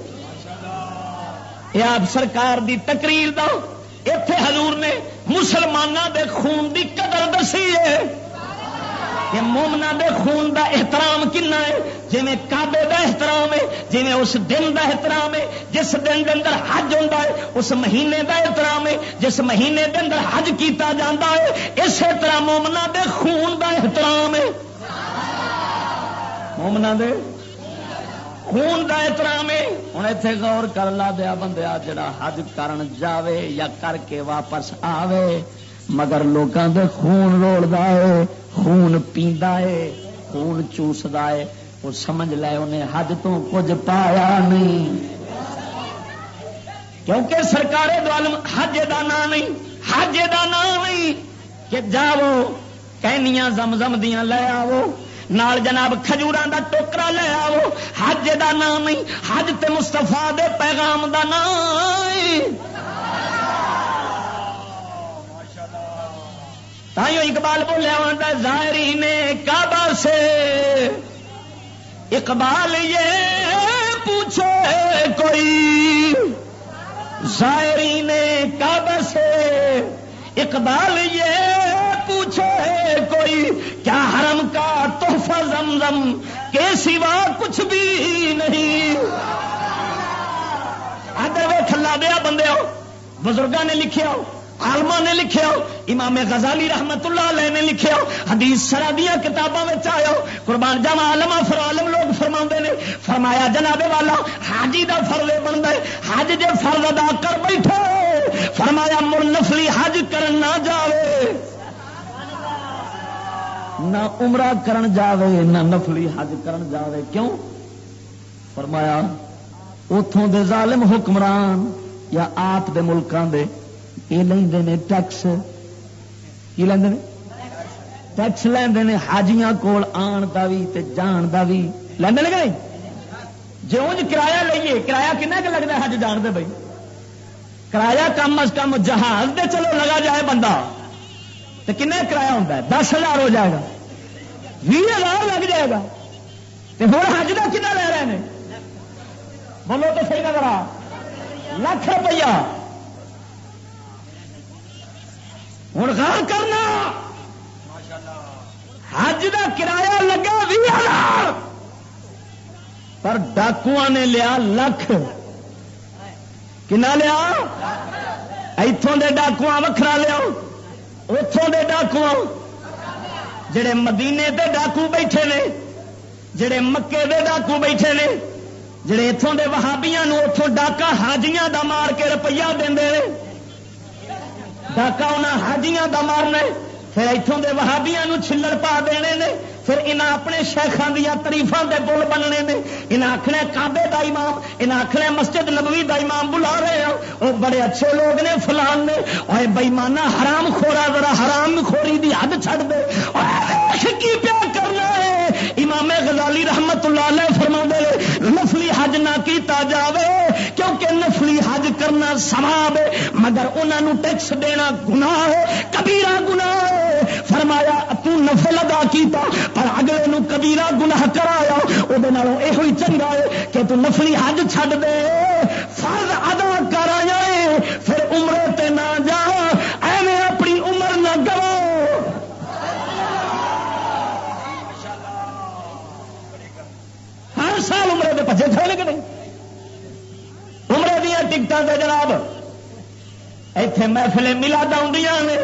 یہ آپ سرکار دی تقریر دا ایتھے حضور نے مسلماناں دے خون دی قدر دسی ہے کہ مومنا دے خون دا احترام کنا ہے جی میں کعبے دا احترام ہے جی میں اس دن دا احترام ہے جس دن دے اندر حج ہوندا ہے اس مہینے دا احترام ہے جس مہینے دے اندر حج کیتا جاندا ہے اسی طرح مومنا دے خون دا احترام ہے مومنا دے خون دا احترام ہے ہن ایتھے غور کر لا دیا بندیا جڑا حج کرن جاوے یا کر کے واپس آوے مگر لوکاں دے خون رولدا ہے خون پیندا ہے خون چوسدا ہے وہ سمجھ لے انہیں حج تو کچھ پایا نہیں کیونکہ سرکار دو عالم حج دا نام نہیں حج دا نام نہیں کہ جاؤ کہنیاں زمزم دیاں لے آو نال جناب کھجوراں دا ٹوکرا لے آو حج دا نام نہیں حج تے مصطفیٰ دے پیغام دا نام تائیوں اقبال بولیا ہوتا ہے ظاہرین کعبہ سے اقبال یہ پوچھے کوئی ظاہرین کعبہ سے اقبال یہ پوچھے کوئی کیا حرم کا تحفہ زمزم کے سوا کچھ بھی نہیں ادھر وہ کھلا دیا بندے ہو بزرگاں نے لکھیا ہو عالماں نے لکھیا ہو امام غزالی رحمت اللہ علیہ نے لکھیا ہو حدیث سرادیاں کتاباں میں آیا ہو قربان جاواں علماء فر عالم لوگ فرماندے نے فرمایا جناب والا حاجی دا فرض بندا ہے حج جے فرض ادا کر بیٹھے فرمایا مر نفلی حج کرن نہ جاوے نہ عمرہ کرن جاوے نہ نفلی حج کرن جاوے کیوں فرمایا اتھوں دے ظالم حکمران یا آپ دے ملکاں دے یہ لیندے نے ٹیکس کی لیندے نے ٹیکس لیندے نے حاجیاں کول آن دا وی تے جان دا وی لیندے نے کہ جے اونج کرایہ لئیے کرایہ کنا کہ لگدا حج جان دے بھائی کرایہ کم از کم جہاز دے چلو لگا جائے بندہ تو کن کرایہ ہوتا ہے؟ دس ہزار ہو جائے گا، بھی ہزار لگ جائے گا. تو ہوں حج کا کنا لے رہے ہیں؟ بولو تو صحیح نظر آ لاکھ روپیہ. ہوں غور کرنا، حج کا کرایہ لگا بھی ہزار پر ڈاکو نے لیا لکھ. کنا لیا؟ اتوں دے ڈاکو وکھرا لیا، اتوں دے ڈاکو جڑے مدینے تے ڈاکو بیٹھے نے، جڑے مکے دے ڈاکو بیٹھے نے، جڑے اتوں دے وہابیاں نو اتوں ڈاکا حاجیاں دا مار کے روپیہ دے، ڈاکا انہاں حاجیاں دا مارنا، پھر اتوں دے وہابیاں نو چھلڑ پا دینے نے، پھر انہاں اپنے شیخاں دیا تریفاں دے بول بننے نے. انہاں آخنا کعبے دا امام، انہاں آخنا مسجد نبوی دا امام بلا رہے ہیں، وہ بڑے اچھے لوگ نے فلان نے. اور بےمانہ حرام خورا ذرا حرام خوری دی حد چھڑ دے. کی پیا کرنا ہے؟ امام غزالی رحمت اللہ علیہ فرماندے نے نفلی حج نہ کیتا جاوے کیونکہ نفلی حج کرنا ثواب ہے مگر انہاں نو ٹیکس دینا گناہ ہے، کبیرہ گناہ ہے. فرمایا تو نفل ادا کیتا پر اگلے نو کبیرہ گناہ کرایا، وہ یہ چنگا ہے کہ تو نفلی حج چھڈ دے، فرض ادا کرایا ہے، پھر عمرے تے نہ جا، ایویں اپنی عمر نہ گوا. ہر سال عمرے دے پچھے کھڑے کہ نہیں؟ عمرے دیا ٹکٹاں تے جناب ایتھے محفلیں میلاد آؤندیاں نے،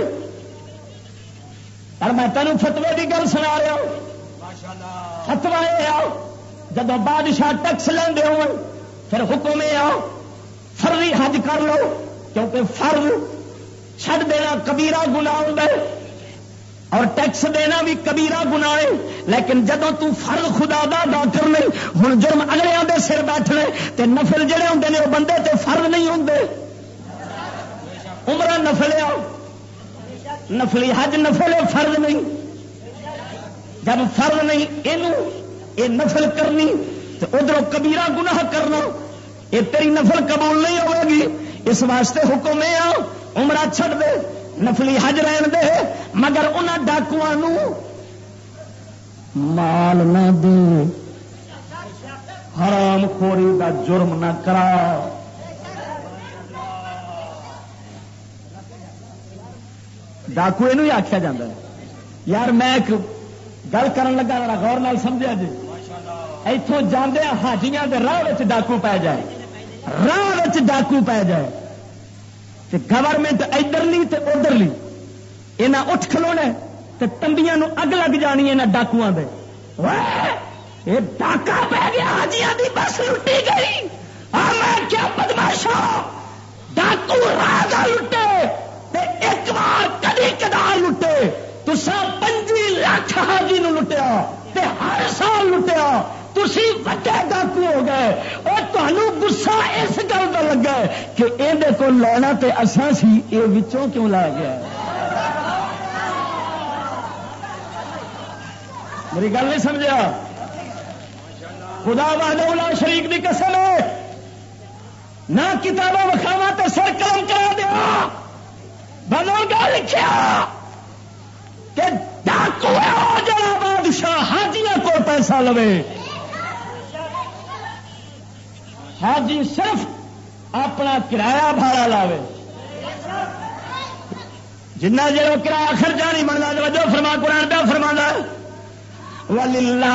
پر میں تینوں فتوے کی گل سنا رہا ہوں. فتوا یہ آؤ جب بادشاہ ٹیکس لیندے ہو پھر حکم یہ آؤ فرضی حج کر لو کیونکہ فرض چھڈ دینا کبیرہ گناہ ہوتا ہے اور ٹیکس دینا بھی کبیرہ گناہ ہے. لیکن جدوں تو فرض خدا دا ادا کرنے ہن جرم اگلیاں دے سر بیٹھنے تے نفل جڑے ہوندے نے وہ بندے تے فرض نہیں ہوندے. عمرہ نفل آؤ، نفلی حج نفل فرض نہیں. جب فرض نہیں یہ نفل کرنی تو ادھر کبیرہ گناہ کرنا، یہ تیری نفل قبول نہیں ہوے گی. اس واسطے حکم ہے عمرہ چھڑ دے، نفلی حج رہن دے، مگر انہاں ڈاکواں نو مال نہ دے، حرام خوری دا جرم نہ کرا. ڈاکو یہ آخیا جا یار. میں ایک گل کرن لگا ذرا غور نال سمجھا جی. اتوں جاندے حاجیاں دے راہ ڈاکو پی جائے، راہ ڈاکو پی جائے تے گورنمنٹ ادھرلی تے ادھرلی یہاں اٹھ کھلونا تے تمبیاں نو اگ لگ جانی یہاں ڈاکواں دے. یہ ڈاکا پی گیا، حاجیاں دی بس لٹی گئی. میں کیا بدماشا ڈاکو راہ دا لٹے ایک بار کدی کدار لٹے، تسا پنجی لاکھ حاجی نو لٹیا تے ہر سال لٹیا، تسی وڈے ڈاکو ہو گئے. اور تمہیں گسا اس گل کا لگا ہے کہ یہ کو لینا تے اساں سی، یہ وچوں کیوں لا گیا؟ میری گل نہیں سمجھا؟ خدا وحدہ لا شریک دی قسم ہے، نہ کتابوں وکھاوا تے سر قلم کرا دیا بزرگاں لکھیا کہ ڈاکو جڑا بادشاہ حاجیاں کو پیسہ لوے. حاجی صرف اپنا کرایہ بھاڑا لاوے، جنہ جڑا کرایہ خرچہ نہیں بنتا. توجہ فرما، قرآن پہ فرمانا وَلِلَّهِ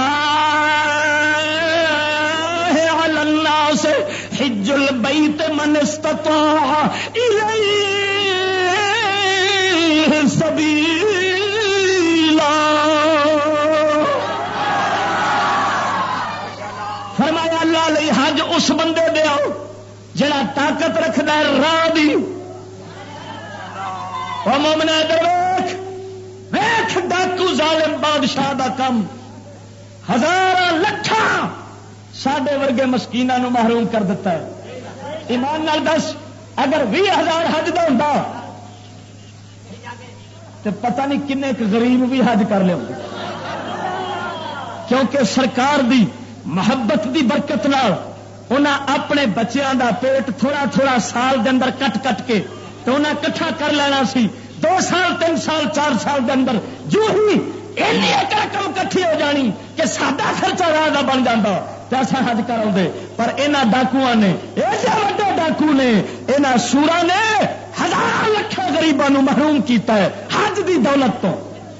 عَلَى النَّاسِ حِجُّ الْبَيْتِ مَنِ اسْتَطَاعَ إِلَيْهِ سَبِيلًا. فرمایا اللہ علیہ حج اس بندے دے آؤ جڑا طاقت رکھدا ہے راہ دی. او مومن ادھر ویکھ ویکھ ڈاکو ظالم بادشاہ دا کم ہزاراں لکھاں ساڈے ورگے مسکیناں نو محروم کر دیتا ہے. ایمان نال دس اگر بھی ہزار حج دا ہوندا تو پتہ نہیں کنے غریب بھی حج کر لے، کیونکہ سرکار دی محبت دی برکت نال انہاں اپنے بچیاں دا پیٹ تھوڑا تھوڑا سال دے اندر کٹ کٹ کے تو انہاں کٹھا کر لینا سی دو سال تین سال چار سال کے اندر جو ہی اینی ایک رقم کٹھی ہو جانی کہ ساڈا خرچہ راہ کا بن جاتا تو اصل حج کرا پر یہاں ڈاکو نے ایسے وڈے ڈاکو نے یہاں سورا نے ہزار لکھوں غریبوں محروم کیتا ہے حج دی دولت تو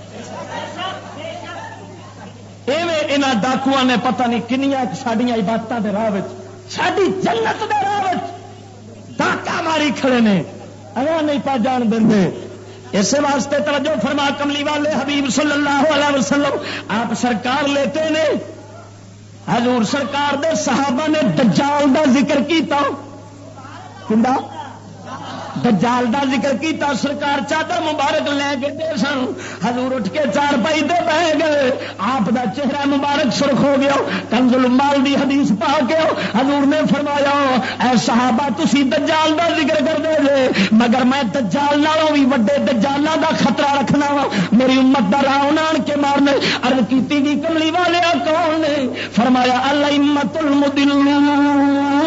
ایویں یہاں ڈاکو نے پتہ نہیں کنیاں سڈیا عبادتوں کے راہ ساری جنت کے راہ ڈاکا ماری کھڑے نے اگا نہیں پا جان دیں اس واسطے توجہ فرما کملی والے حبیب صلی اللہ علیہ وسلم آپ سرکار لیتے نے حضور سرکار دے صحابہ نے دجال دا ذکر کیتا کندا دجال دا ذکر کیتا سرکار چادر مبارک لے کے دے سن حضور اٹھ کے چار پائی تے بہ گئے آپ دا چہرہ مبارک سرخ ہو گیا کنز المال دی حدیث پا کے حضور نے فرمایا اے صحابہ تسی دجال دا ذکر کر دے جے مگر میں دجال نالوں بھی وڈے دجالاں دا خطرہ رکھنا وا میری امت دا راہ آن کے مارنے عرض کیتی دی کملی والے کون نے فرمایا الائمۃ المضلون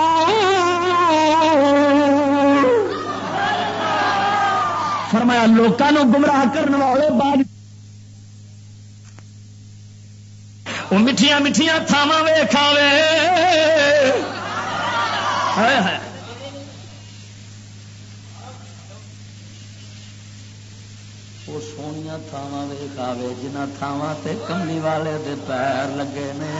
فرمایا لوگوں گمراہ کرنے والے بعد وہ میٹھیاں میٹھیاں تھاواں ویکھاوے وہ سونیاں تھاواں ویکھاوے جنہ تھاواں تے کملی والے دے پیر لگے نے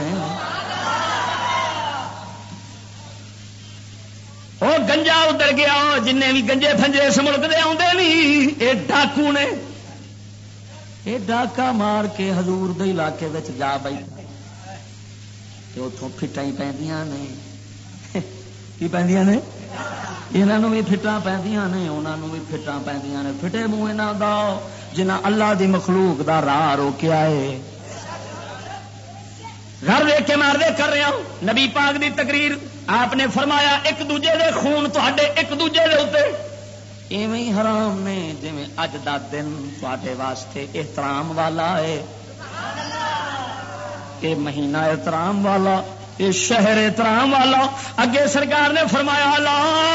وہ گنجا ادھر گیا جن بھی گنجے فنجے اس ملک دے آتے نہیں یہ ڈاکو نے یہ ڈاکا مار کے حضور دے علاقے وچ جا بیٹھا تے اتوں فٹاں ہی پیندیاں نے کی پیندیاں نے انہاں بھی فٹاں پیندیاں نے انہاں بھی فٹاں پیندیاں نے فٹے منہ انہاں دا جنہاں اللہ دی مخلوق دا راہ روکیا ہے گھر دیکھ کے مار دے کر رہا ہوں نبی پاک دی تقریر آپ نے فرمایا ایک دوجے دے خون تے ایک دوجے دے اتنے ایویں ہی حرام نے جی اج دا دن تے واسطے احترام والا ہے یہ مہینہ احترام والا یہ شہر احترام والا اگے سرکار نے فرمایا لا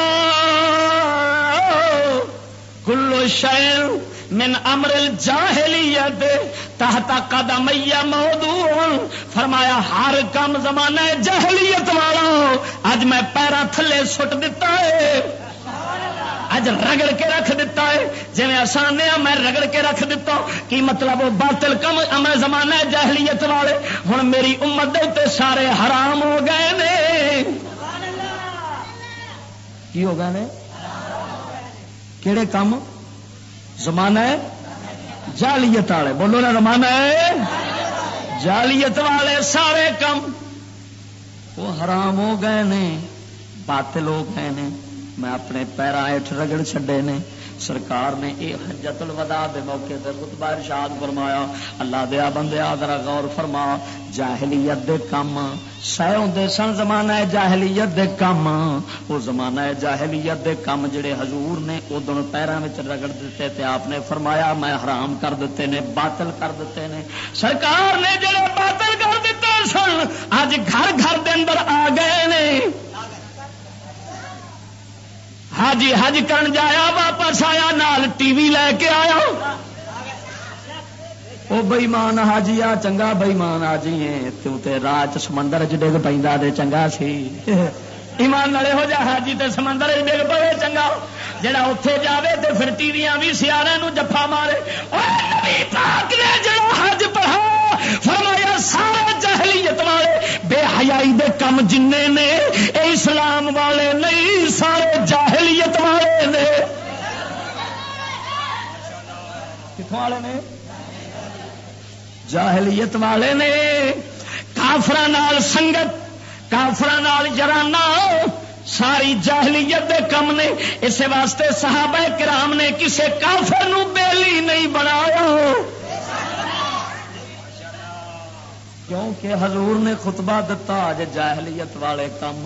کل شیء من امر الجاہلیت تحت قدمی موضوع فرمایا ہر کام زمانہ جاہلیت والا اج میں پیراں تھلے سٹ دیتا ہے اج رگڑ کے رکھ دیتا ہے جی میں آسان میں رگڑ کے رکھ دیتا کی مطلب وہ باطل کم میں زمانہ جاہلیت والے ہن میری امت دے تے سارے حرام ہو گئے نے کی ہو گئے نے کیڑے کام زمانہ ہے جالیت والے بولو نا زمانہ ہے جالیت والے سارے کم وہ حرام ہو گئے نے باطل ہو گئے نے میں اپنے پیراں ہیٹھ رگڑ چھڈے نے سرکار نے یہ حجت الوداع دے موقع تے خطبہ ارشاد فرمایا اللہ دیا بندیا ذرا غور فرما جاہلیت دے کم سہ ہوندے سن زمانہ جاہلیت دے کم وہ زمانہ جاہلیت دے کم جڑے حضور نے ادوں پیراں وچ رگڑ دتے تے آپ نے فرمایا میں حرام کر دیتے نے باطل کر دیتے نے سرکار نے جڑے باطل کر دیتے سن اج گھر گھر دے اندر آ گئے نے حاجی حج کرن جایا واپس آیا نال ٹی وی لے کے آیا وہ بئیمان حاجی آ چنگا بئیمان حاجی ہے تو تے رات سمندر چ ڈگ پیندا تے چنگا سی ایمان نالے ہو جا حاجی تے سمندر چ ڈگ پے چنگا جڑا اوتھے جاوے تے پھر ٹی ویاں بھی سیارے نو جفا مارے اوے نبی پاک نے جڑا حج پڑھا فرمایا سارے جاہلیت والے بے حیائی دے کم جننے نے اے اسلام والے نہیں سارے جاہلیت والے نے کتھوں والے نے جاہلیت والے نے کافراں نال سنگت کافراں نال جرانا ساری جاہلیت دے کم نے اس واسطے صحابہ کرام نے کسے کافر نو بیلی نہیں بنایا کیونکہ حضور نے خطبہ دتا اج جاہلیت والے کم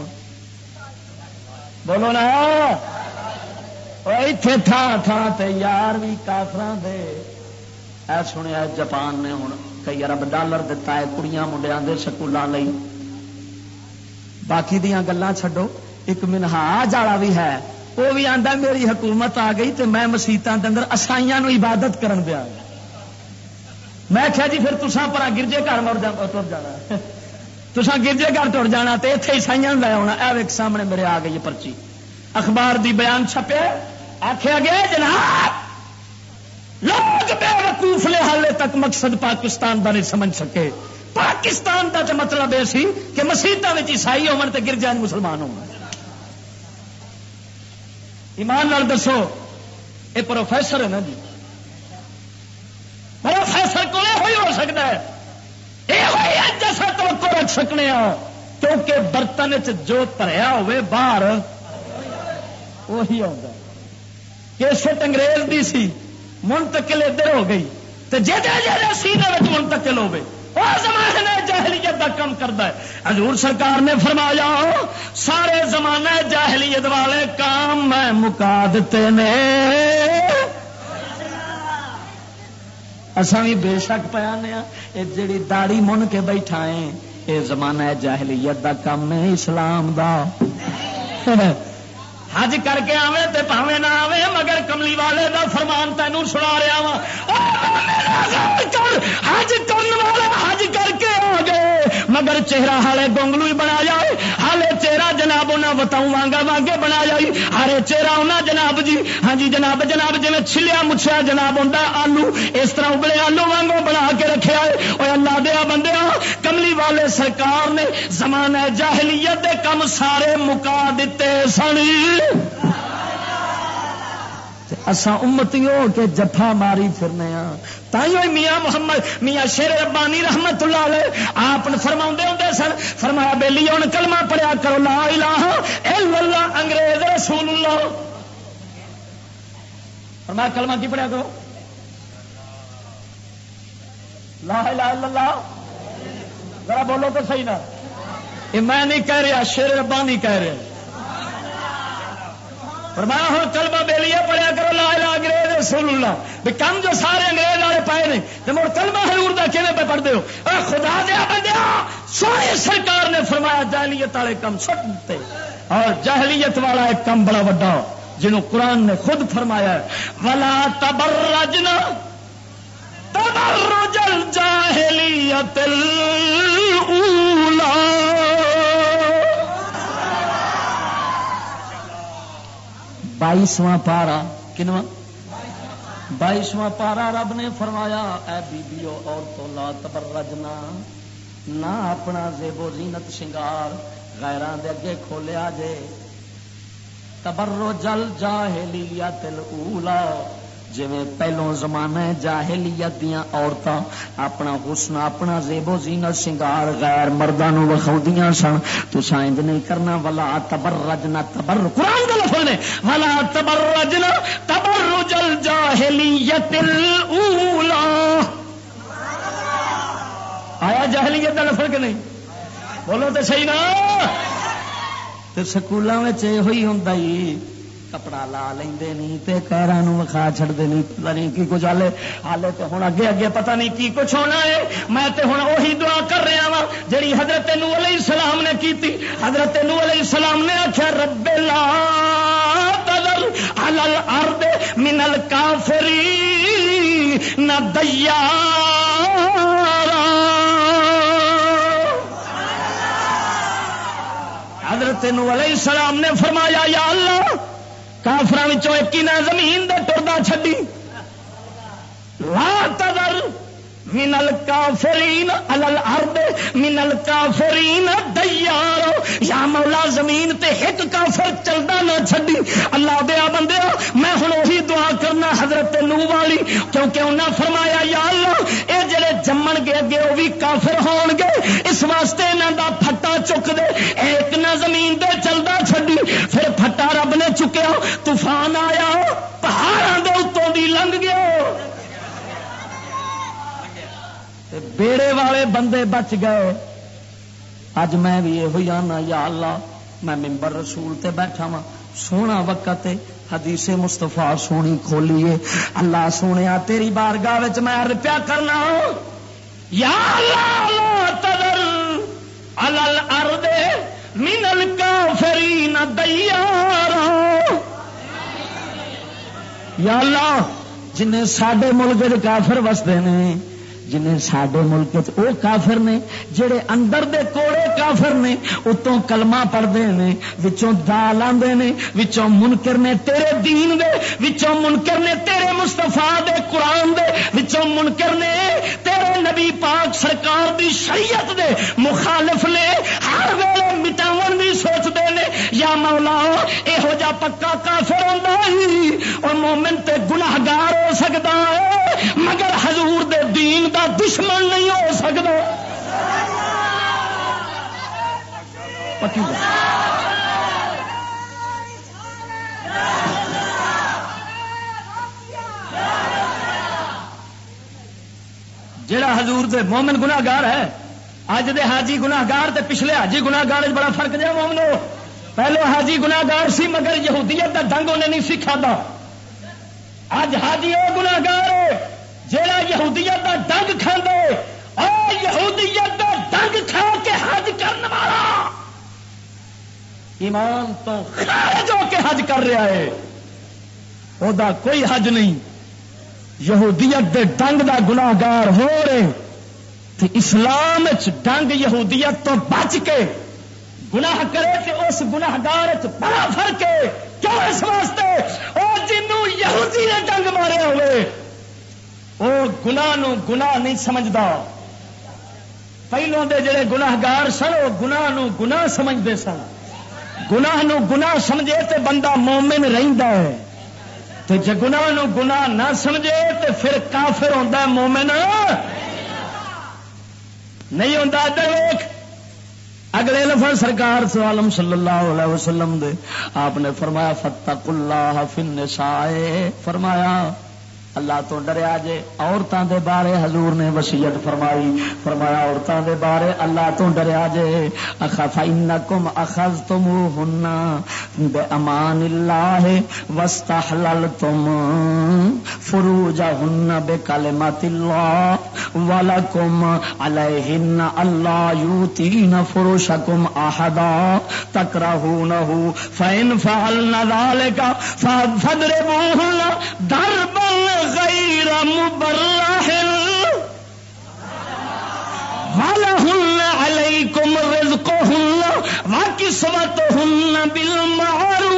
بولو نا ایتھے تھان تھان تے یار بھی کافراں دے اے سنیا جاپان نے ہن کئی ارب ڈالر دتا ہے کڑیاں منڈیاں دے سکولاں لئی باقی دیاں گلاں چھڈو ایک منہاج والا بھی ہے وہ بھی آندا میری حکومت آ گئی تو میں مسیتاں دے اندر عیسائیاں نو عبادت کرن دیا. میں کہا جی پھر تساں پرا گرجے گھر مر جا ٹر جانا تساں گرجے گھر ٹر جانا تے ایتھے عیسائیاں لے آنا. اے ویکھ سامنے میرے آ گئی پرچی اخبار دی بیان چھپیا آکھیا گیا جناب لوگ بے وقوف نے حالے تک مقصد پاکستان دا نہیں سمجھ سکے. پاکستان دا تے مطلب یہ سی کہ مسیتاں وچ عیسائی ہون تے گرجاں وچ مسلمان ہون. ایمان نال دسو اے پروفیسر ہے نا جی پروفیسر کو ہوئی ہو سکتا ہے یہ جیسا توقع رکھ سکنے ہاں کیونکہ برتن جو تریا ہوئے باہر وہی آتا. کیسٹ انگریز دی سی منتقل ادھر ہو گئی تو جی جی سینے میں منتقل ہو گئی وہ زمانے جاہلیت کا کام کرتا ہے. حضور سرکار نے فرمایا سارے زمانے جاہلیت والے کام میں مکا دیتے نے. اساں بھی بے شک پیانے یہ جڑی داڑھی من کے بیٹھا ہے یہ زمانہ جاہلیت دا کام ہے اسلام دا. حج کر کے آوے تے پاوے نہ آوے مگر کملی والے دا فرمان تینوں سنا رہا وا. حج کرن والا حج کر کے آ گئے مگر چہرہ ہالے گونگلو ہی بنا جائے. ہالے چہرہ جناب انہیں بتاؤں وانگا وانگے بنا جائی. ہارے چہرہ انہیں جناب جی ہاں جی جناب جناب جی میں چھلیا مچھیا جناب ہوں آلو اس طرح ابلے آلو وانگو بنا کے رکھا ہے. اور اللہ دیا بندیا کملی والے سرکار نے زمانہ جاہلیت دے کم سارے مکا دیتے سن. اساں امتی ہو کے جفا ماری پھرنے ہاں. تائیوں میاں محمد میاں شیر ربانی رحمت اللہ علیہ آپ فرماؤندے ہوندے سن فرمایا بیلی ہن کلمہ پڑھیا کرو لا الہ الا اللہ انگریز رسول اللہ. فرمایا کلمہ کی پڑھیا کرو لا الہ الا اللہ. ذرا بولو تو صحیح نا یہ میں نہیں کہہ رہا شیر ربانی کہہ رہے. فرمایا ہوں کلمہ بیلیے پڑھیا کرو لا الہ انگریز رسول اللہ. بھی کم جو سارے انگریز والے پائے نے تو مڑ کلمہ حضور دا کیویں پہ پڑھتے ہو. اے خدا دیا بندیا سونے سرکار نے فرمایا جاہلیت والے کم سٹ دیتے اور جاہلیت والا ایک کم بڑا بڑا جنہوں قرآن نے خود فرمایا ہے ولا تبرجنا تبرج الجاہلیت الاولی. بائیسواں پارا کنواں بائیسواں پارا رب نے فرمایا اے بیبیو عورتوں لا تبرجنا نہ اپنا زیب و زینت شنگار غیران دے اگے کھولیا جے. تبرج الجاہلیت الاولی جویں پہلوں زمانہ جاہلیت دیاں عورتاں اپنا حسن اپنا زیب و زینت شنگار غیر مرداں نوں وکھاؤندیاں سن. تساں انج نہیں کرنا ولا تبرجنا تبر قرآن دا لفظ نے ولا تبرجنا تبرج الجاہلیت الاولی. آیا جاہلیت دا لفظ کہ نہیں بولو تے صحیح نا. تے سکولاں وچ ہوئی ہوندا ہی کپڑا لا لیندے نہیں تے پیراں نوں وکھا چھڑدے نہیں. پتہ نہیں کی کچھ حالے حالے تے ہن اگے اگے پتہ نہیں کی کچھ ہونا ہے. میں تے ہن وہی دعا کر رہا وا جڑی حضرت نوح علیہ السلام نے کیتی. حضرت نوح علیہ السلام نے آکھیا رب لا تذر علی الارض من الکافرین دیارا. حضرت نوح علیہ السلام نے فرمایا یا اللہ کافراں وچوں ایک نہ زمین دے ٹردا چھڈی. لا تذر من الکافرین علی الارض من الکافرین دیارا. یا مولا زمین تے ایک کافر چلدا نہ چھڈی. اللہ دیا بندیا میں ہن وہی دعا کرنا حضرت نوح والی کیونکہ انہاں فرمایا یا اللہ اے جڑے جمن گے اگے وہ بھی کافر ہون گے اس واسطے انہاں دا پھٹا چک دے ایک نہ زمین تے چلدا چھڈی. پھر پھٹا رب نے چکیا طوفان آیا پہاڑاں دے اتوں دی لنگ گیا بیڑے والے بندے بچ گئے. اج میں بھی یہ آنا یا اللہ میں ممبر رسول تے بیٹھا وا سونا وقت حدیث مصطفیٰ سونی کھولیے اللہ سونے تیری بارگاہ وچ میں عرض پیا کرنا یا اللہ لا تذر علی الارض من الکافرین دیارا. یا اللہ جنہیں ساڈے ملک کافر وستے نے جنہیں ساڈے ملک وہ کافر نے جڑے اندر دے کوڑے کافر نے اتوں کلمہ پڑھتے ہیں وچوں دال آندے نے وچوں منکر نے تیرے دین دے وچوں منکر نے تیرے مصطفیٰ دے قرآن دے وچوں منکر نے تیرے نبی پاک سرکار دی شریعت دے مخالف نے ہر ویلے مٹاون دی سوچتے ہیں یا مولا یہو جا پکا کافر ہوندا ہی اور مومن تے گناہگار ہو سکتا ہے مگر حضور دے دین دا دشمن نہیں ہو سکتا. پکی جڑا حضور دے مومن گناہگار ہے اج دے حاجی گناہگار تے پچھلے حاجی گناہگار بڑا فرق جا مومنو. پہلے حاجی گناہگار سی مگر یہودیت دا ڈنگ انہیں نہیں سکھا دا. اج حاجی وہ گناہگار ہے جڑا یہودیت دا ڈنگ کھاندے اور یہودیت دا ڈنگ کھا کے حج کرنے والا ایمان تو خارج ہو کے حج کر رہا ہے او دا کوئی حج نہیں. یہودیت دے ڈنگ دا گناہگار ہو رہے تو اسلام ڈنگ یہودیت تو بچ کے گناہ کرے کہ اس گناہگار بڑا فرق ہے. کیوں اس واسطے او جنوں یہودی نے ڈنگ مارے ہوئے وہ گناہ نو گناہ نہیں سمجھدا. پہلوں دے جڑے گناہگار سن وہ گناہ نو گناہ سمجھتے سن. گناہ نو گناہ سمجھے تے بندہ مومن رہندا ہے تے جے گناہ نو گناہ نہ سمجھے تے پھر کافر ہوندا ہے مومن نہیں ہوندا. ادھر ویکھ اگلے لفظ سرکار عالم صلی اللہ علیہ وسلم دے آپ نے فرمایا فتقوا اللہ فی النساء. فرمایا اللہ تو ڈریا جے. عورتاں دے بارے حضور نے وصیت فرمائی. فرمایا عورتاں دے بارے اللہ تو ڈریا جے. اخف انکم اخذتموہن بامان اللہ واستحللتم فروجہن بکلمۃ اللہ ولکم علیہن اللہ یؤتین فرشکم احدا تکرہونہ فإن فعلن ذلک فاضربوہن ضربا غیر مبرح ولہن علیکم رزقہن وکسوتہن بالمعروف.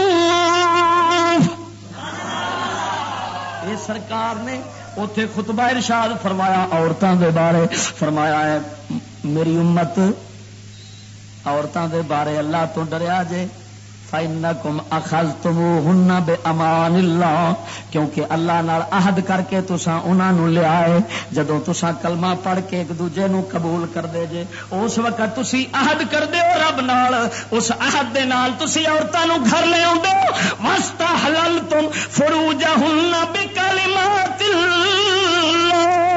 یہ سرکار نے اوتھے خطبہ ارشاد فرمایا عورتاں دے بارے. فرمایا ہے میری امت عورتاں دے بارے اللہ تو ڈریا جے. فَإِنَّكُمْ أَخَذْتُمُوهُنَّ بِأَمَانِ اللَّهِ کیونکہ اللہ نال عہد کر کے تساں انہاں نو لے آئے. جدوں تساں کلمہ پڑھ کے ایک دوجے نو قبول کر دے جے اس وقت تسی عہد کر دے ہو رب نال. اس عہد دے نال تسی عورتاں نو گھر لے اوندے ہو. وَاسْتَحْلَلْتُمْ فُرُوجَهُنَّ بِكَلِمَاتِ اللَّهِ.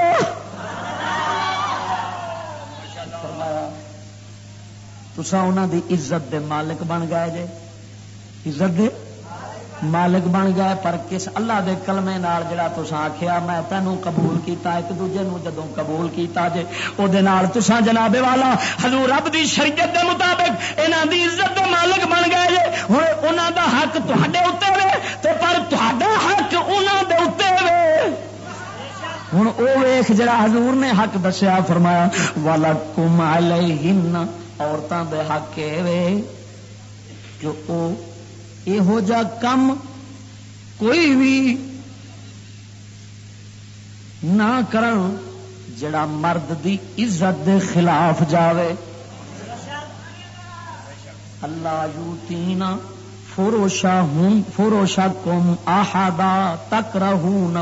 تساں انہاں دی عزت دے مالک بن گئے جے. عزت دے مالک بن گئے پر کس اللہ دے کلمے نال جڑا تساں آکھیا میں تینوں قبول کیتا ایک دوجے نو جدوں قبول کیتا جے او دے نال تساں جناب والا حضور رب دی شریعت دے مطابق انہاں دی عزت دے مالک بن گئے جے. ہن انہاں دا حق تہاڈے اوتے وے تے پر تہاڈا حق انہاں دے اوتے وے. ہن او ویکھ جڑا حضور نے حق دسیا فرمایا ولکم علیہن عورتاں دے حق وے جو او یہو جا کم کوئی بھی نہ کرن جڑا مرد دی عزت دے خلاف جاوے. اللہ یوتینا فروشہم فروشکم احدا تکرہونہ.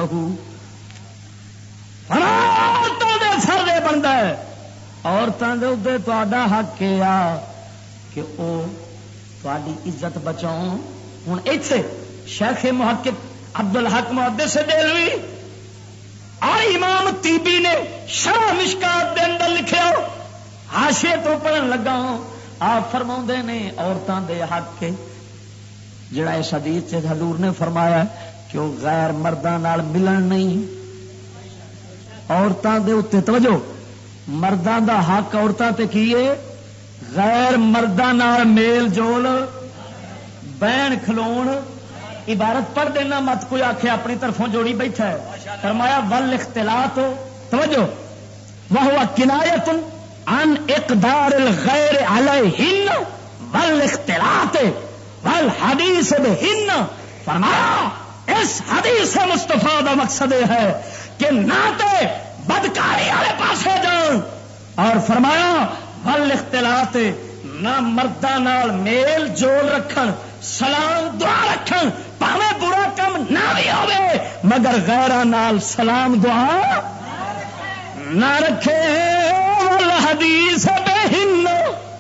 عورتاں دے سر بندا ہے عورتاں دے اوتے تہاڈا حق آ کہ او تہاڈی عزت بچاؤ. ہن ایتھے شیخ محقق عبد الحق محدث دہلوی اور امام طیبی نے شرح مشکات دے اندر لکھیا حاشیے تو پڑھن لگا ہوں. آپ فرماؤندے نے عورتاں دے حق کے جڑا اس حدیث سے حضور نے فرمایا کہ وہ غیر مرداں نال ملن نہیں. عورتاں دے اوتے توجہ مرداں دا حق عورتاں تے کیے غیر مرداں نال میل جول بہن کھلون عبارت پڑھ دینا مت کوئی آخے اپنی طرفوں جوڑی بیٹھا ہے. فرمایا ول اختلاط توجہ وہ کنایت عن اقدار الغیر علیہن ول اختلاط والحدیث بہن. فرمایا اس حدیث مصطفیٰ دا مقصد یہ ہے کہ نہ تے بدکاری والے پاسے جان اور فرمایا ول اختلاط نہ مرداں نال میل جول رکھن سلام دعا رکھن پاوے برا کم نہ بھی ہوے مگر غیراں نال سلام دعا نہ رکھے. والحدیث بہن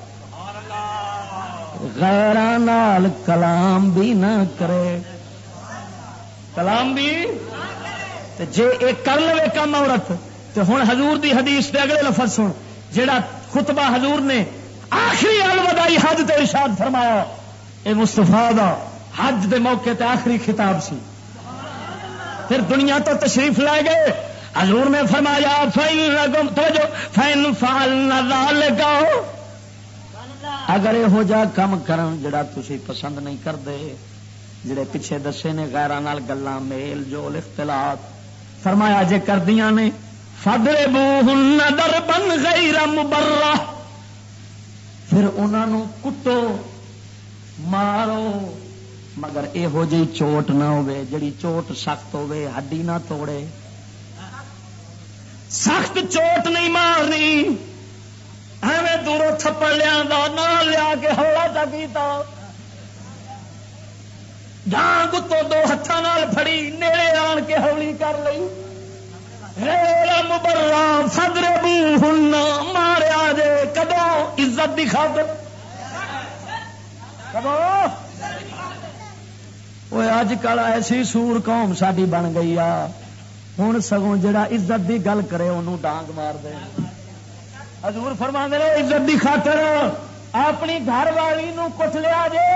غیراں نال کلام بھی نہ کرے. کلام بھی تے جے ایک کر لوے کم عورت تے ہن حضور دی حدیث دے اگلے لفظ سن جیڑا خطبہ حضور نے آخری الوداعی حج تے ارشاد فرمایا اے مصطفیٰ دا حج دے موقع تے آخری خطاب سی. پھر دنیا تو تشریف لائے گئے. حضور نے فرمایا فَإِن لَكُمْ توجہ فَإِن فَعَلْنَ ذَلِكَ اگر یہ جا کم کرن جڑا تسی پسند نہیں کردے جڑے پیچھے دسے نے غیراں نال گلاں میل جول اختلاط فرمایا جے کردیاں نے فَضْرِبُوهُنَّ ضَرْبًا غَيْرَ مُبَرَّحٍ پھر انہاں نو کٹو مارو مگر یہو جی چوٹ نہ ہوے جڑی چوٹ سخت ہوے ہڈی نہ توڑے. سخت چوٹ نہیں مارنی ایویں دوروں تھپڑ لیا نہ لیا کے ہولا چا کیتا ڈانگ تو دو ہاتھوں نال پھڑی نیڑے آن کے ہولی کر لئی. مبرا فضربوہن ماریا جے کدوں عزت دی خاطر وہ اج کل ایسی سور قوم ساری بن گئی آ ہوں سگوں جڑا عزت دی گل کرے انہوں ڈانگ مار دے. حضور فرما دے عزت دی خاطر اپنی گھر والی نو کٹ لیا جے.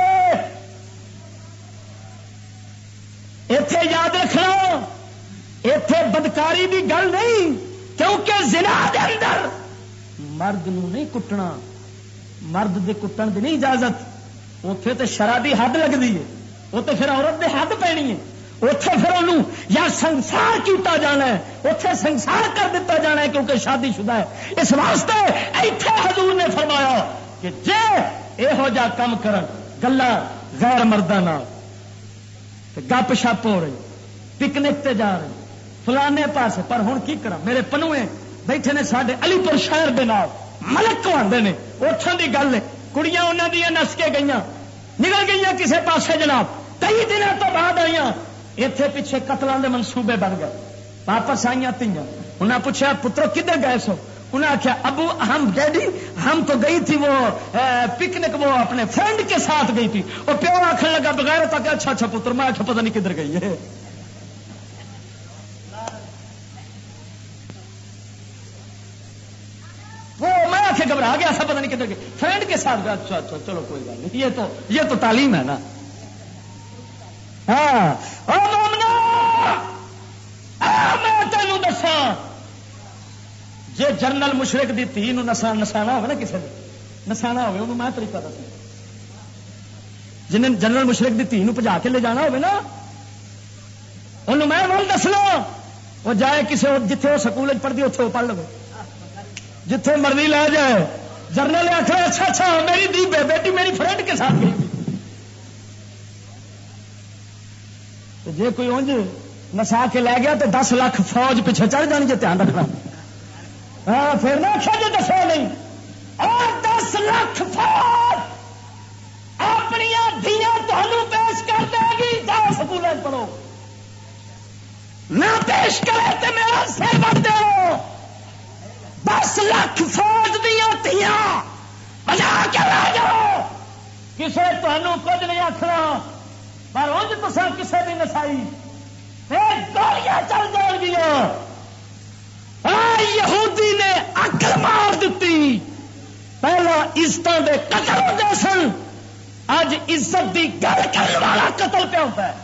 ایتھے یاد رکھنا ایتھے بدکاری دی گل نہیں کیونکہ زنا دے اندر مرد نو نہیں کٹنا مرد دے کٹن دی نہیں اجازت. اوتھے تے شرع دی حد لگدی ہے وہ تو پھر عورت دے حد پینی ہے. اوتھے پھر انہوں یا سنسار کیتا جانا ہے اوتھے سنسار کر دیتا جانا ہے کیونکہ شادی شدہ ہے. اس واسطے ایتھے حضور نے فرمایا کہ جے یہو جا کم کرن گلاں غیر مرداں نال گپ شپ ہو رہی پکنک تے جا رہے فلانے پاسے پر ہن کی کراں میرے پنوے بیٹھے نے ساڈے علی پور شہر دے نال ملک آندے نے اوتھوں دی گل ہے کڑیاں انہاں دی نس کے گئیاں نکل گئی کسی پاسے جناب کئی دنوں تو بعد آئی اتنے پیچھے قتلوں کے منصوبے بن گئے واپس آئی تیاں انہیں پوچھا پترو کدھر گئے سو انہیں آخیا ابو ہم ڈیڈی ہم تو گئی تھی وہ پکنک وہ اپنے فرینڈ کے ساتھ گئی تھی. وہ پیو آخر لگا بغیر تک اچھا اچھا پتر میں آخیا پتہ نہیں کدھر گئی ہے. وہ میں آخر گھبرا گیا سا پتہ نہیں کدھر گئی فرینڈ کے ساتھ گیا. اچھا اچھا چلو کوئی بات نہیں یہ تو یہ تو تعلیم ہے نا. ہاں میں تینوں دسا جی جنرل مشرق دی تھی نسا نسانا ہو نا کسی نے نسانا ہوئے انہوں میں طریقہ دسا جن جنرل مشرق دی تھی بجا کے لے جانا ہوئے نا انہوں میں ول دسنا وہ جائے کسی جتھے وہ سکول پڑھتی اتنے وہ پڑھ لو جتھے مرضی لے جائے. جنرل نے آخر اچھا اچھا میری دی بیٹی میری فرینڈ کے ساتھ گئی تھی جی کوئی اونج نسا کے لے گیا تو دس لاکھ فوج پیچھے چڑھ جانی جی دھیان رکھنا. ہاں پھر نہ آخیا جی دسو نہیں اور دس لاکھ فوج اپنی دھیاں تمہیں پیش کر دے گی جاؤ سکول پڑھو نہ پیش کرے تو میرا سر بڑھ دو. دس لاکھ فوج دیا دھیاں بجا کے لے جاؤ کسے تمہیں کچھ نہیں آخنا پر انج تصا کسے بھی نسائی گولیاں چل جان گیا. یہودی نے اکل مار دیتی پہلا عزت دے قتل ہوتے سن اج عزت دی گل کرنے والا قتل پہ ہوتا ہے.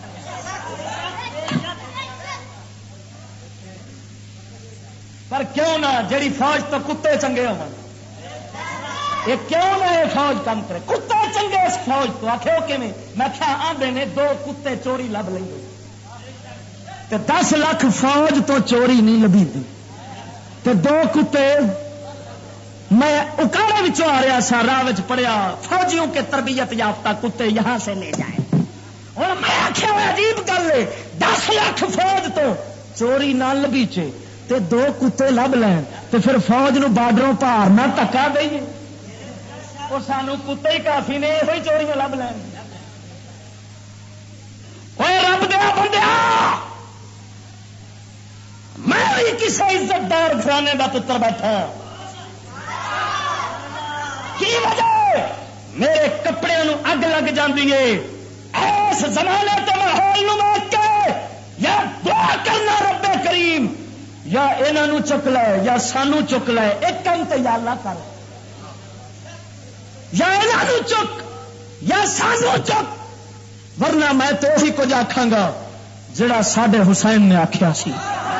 پر کیوں نہ جڑی فوج تو کتے چنگے ہو کیوں نہ یہ فوج کام کرے کتے چنگے اس فوج تو آخو کیویں؟ میں کیا آدھے نے دو کتے چوری لب لیں تے دس لاکھ فوج تو چوری نہیں لبھی دی تے دو کتے میں اکاڑے وچوں آ رہا سا راہ وچ پڑیا فوجیوں کے تربیت یافتہ کتے یہاں سے لے جائیں اور میں آخیا عجیب گل ہے دس لاکھ فوج تو چوری نہ لبیچے تے دو کتے لب لین تے پھر فوج نو بارڈروں پار نہ دھکا دئیے اور سانو کتے ہی کافی نے یہ چوریاں لب لین اوے رب دیا بندیا میں بھی کسی عزت دار گھرانے کا پتر بیٹھا کی وجہ میرے کپڑے نو اگ لگ جاندی ہے اس زمانے تے ماحول نو ویکھ کے یا دعا کرنا رب کریم یا انہاں چک لے یا سانو چک لے ایک کم تے یا اللہ کر یا انہاں چک یا سانو چک ورنہ میں تو وہی کچھ آکھاں گا جڑا ساڈے حسین نے آکھیا سی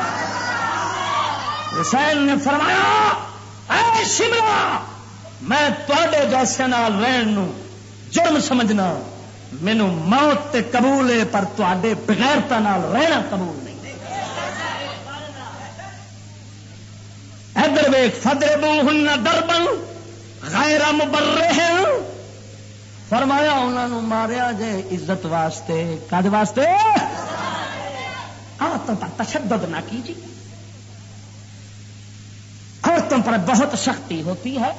حسین نے فرمایا اے شملہ میں تواڈے جیسے نال رہن نو جرم سمجھنا مینو موت تے قبول ہے پر تواڈے بغیرتا نال رہنا قبول نہیں ادھر ویکھ فضربوہن ضربا غیر مبرح فرمایا انہاں نو ماریا جے عزت واسطے کد واسطے عورتوں پر تشدد نہ کیجیے عورتوں پر بہت سختی ہوتی ہے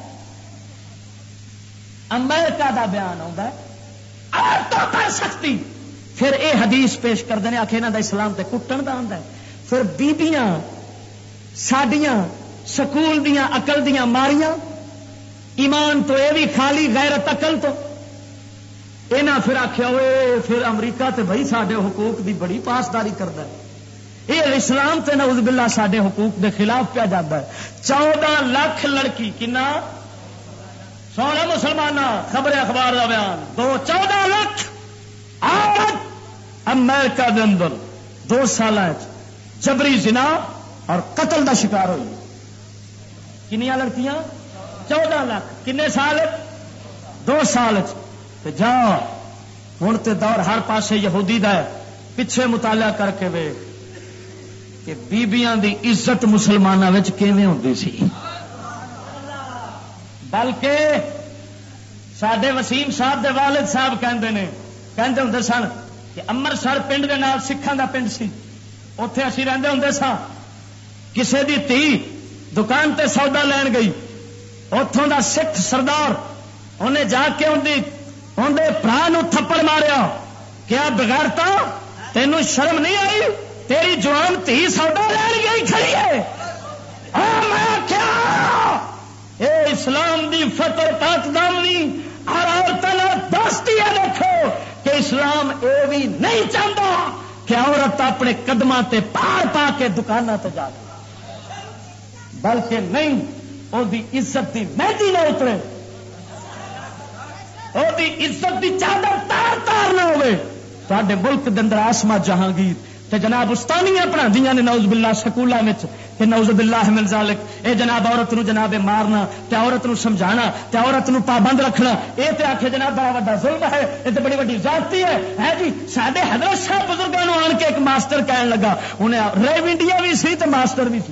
امریکہ دا بیان آتا ہے عورتوں پر سختی پھر اے حدیث پیش کر دینے آخر انہوں دا اسلام تے کٹن دا آتا ہے پھر بیبیاں ساڈیاں سکول دیاں عقل دیاں ماریاں ایمان تو اے بھی خالی غیرت عقل تو انہاں پھر آخیا ہوئے پھر امریکہ تے بھائی ساڈے حقوق دی بڑی پاسداری کرتا ہے یہ اسلام تے نعوذ باللہ ساڈے حقوق دے خلاف پیا جاتا ہے چودہ لاکھ لڑکی کنا سونا مسلمان خبر اخبار کا بیان دو چودہ لاکھ عورت امریکہ دے اندر دو سال جبری زنا اور قتل دا شکار ہوئی کنیاں لڑکیاں چودہ لاکھ کنے سال دو سال جا ہوں تے دور ہر پاسے یہودی دا ہے پیچھے مطالعہ کر کے وے کہ بیبیاں دی عزت مسلمانوں وچ کیویں ہوندی سی بلکہ سڈے وسیم صاحب دے والد صاحب کہندے نے کہندے ہوندے سن کہ امرسر پنڈ دے نال سکھاں دا پنڈ سی اوتھے اسی رہندے ہوندے سا کسے دی تھی دکان تے سودا لین گئی اوتھوں دا سکھ سردار انہیں جا کے اندی اندے بھرا نو تھپڑ ماریا کیا بغیرتا تینوں شرم نہیں آئی تیری جوان تھی سودا لین گئی کھڑی ہے میں کیا اے اسلام دی فتر پاک دامنی اور عورتوں دوستی ہے دیکھو کہ اسلام اے بھی نہیں چاہتا کہ عورت اپنے قدماں تے پار پا کے دکاناں تے جا بلکہ نہیں وہ دی عزت دی مہندی نہ اترے وہ دی عزت دی چادر تار تار نہ ہوئے تواڈے ملک دے اندر آسما جہانگیر تے جناب استانیاں پڑھاندیاں نے نعوذ باللہ سکولاں وچ کہ نعوذ باللہ من ذالک اے جناب عورت نو جناب مارنا تے عورت نو سمجھانا تے عورت نو پابند رکھنا اے تے آکھے جناب بڑا بڑا ظلم ہے اے تے بڑی بڑی زیادتی ہے ہے جی ساڈے حضرت صاحب بزرگاں نو آن کے ایک ماسٹر کہن لگا انہیں ریو انڈیا بھی سی تے ماسٹر بھی سی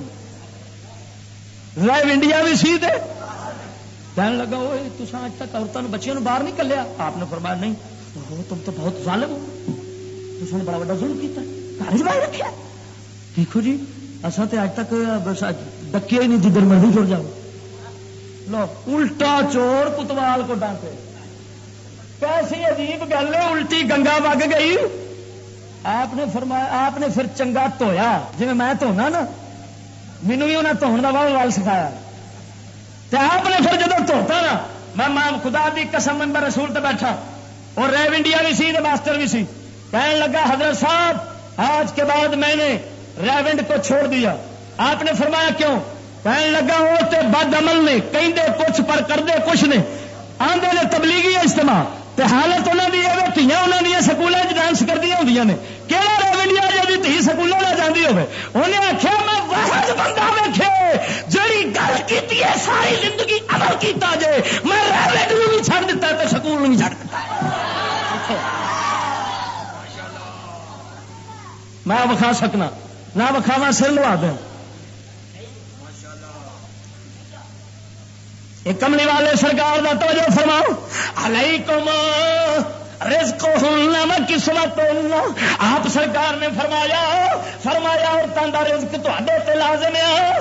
ریو انڈیا بھی سی تے کہن لگا اوے تساں اج تک عورتاں نو بچیاں نو باہر نہیں کلیا آپ نے فرمایا نہیں وہ تم تو بہت ظالم ہو تساں نے بڑا بڑا ظلم کیتا گھر باہر رکھیا دیکھو جی اصا تو اج تک ڈکیا ہی نہیں جدھر مرضی چڑ جاؤ لو الٹا چور کتوال کو ڈانٹے کیسی عجیب گل ہے الٹی گنگا وگ گئی آپ نے فرمایا آپ نے پھر چنگا دھویا جی میں دھونا نا مینو بھی انہیں دھون کا واہ وال سکھایا آپ نے پھر جب دھوتا نا میں ماں خدا دی قسم ممبر رسول تے بیٹھا اور ریو انڈیا بھی سی ماسٹر بھی سی کہنے لگا حضرت صاحب آج کے بعد میں نے ریونڈ کو چھوڑ دیا آپ نے فرمایا کیوں کہنے لگا وہ تے بد عمل نے کہیں دے کچھ پر کر دے کچھ نے آندے نے تبلیغی اجتماع تے حالت انہوں نے یہ دھیاں انہوں نے سکولوں ڈانس کردیا ہوں نے کہڑا ریونڈیا جی دھی سکولوں نہ جاتی ہوے انہیں آخیا میں واحد بندہ ویکھے جڑی گل کی ساری زندگی عمل کیتا جے میں ریونڈ بھی چھڑ دیتا تے سکول بھی چھڑ دیتا میں وکھا سکنا نہ وکھاوا سر لوا دیں. کملی والے سرکار دا توجہ فرماؤ. علیکم رزقہن و کسوتہن. آپ سرکار نے فرمایا فرمایا عورتوں دا رزق تہاڈے تے لازم ہے.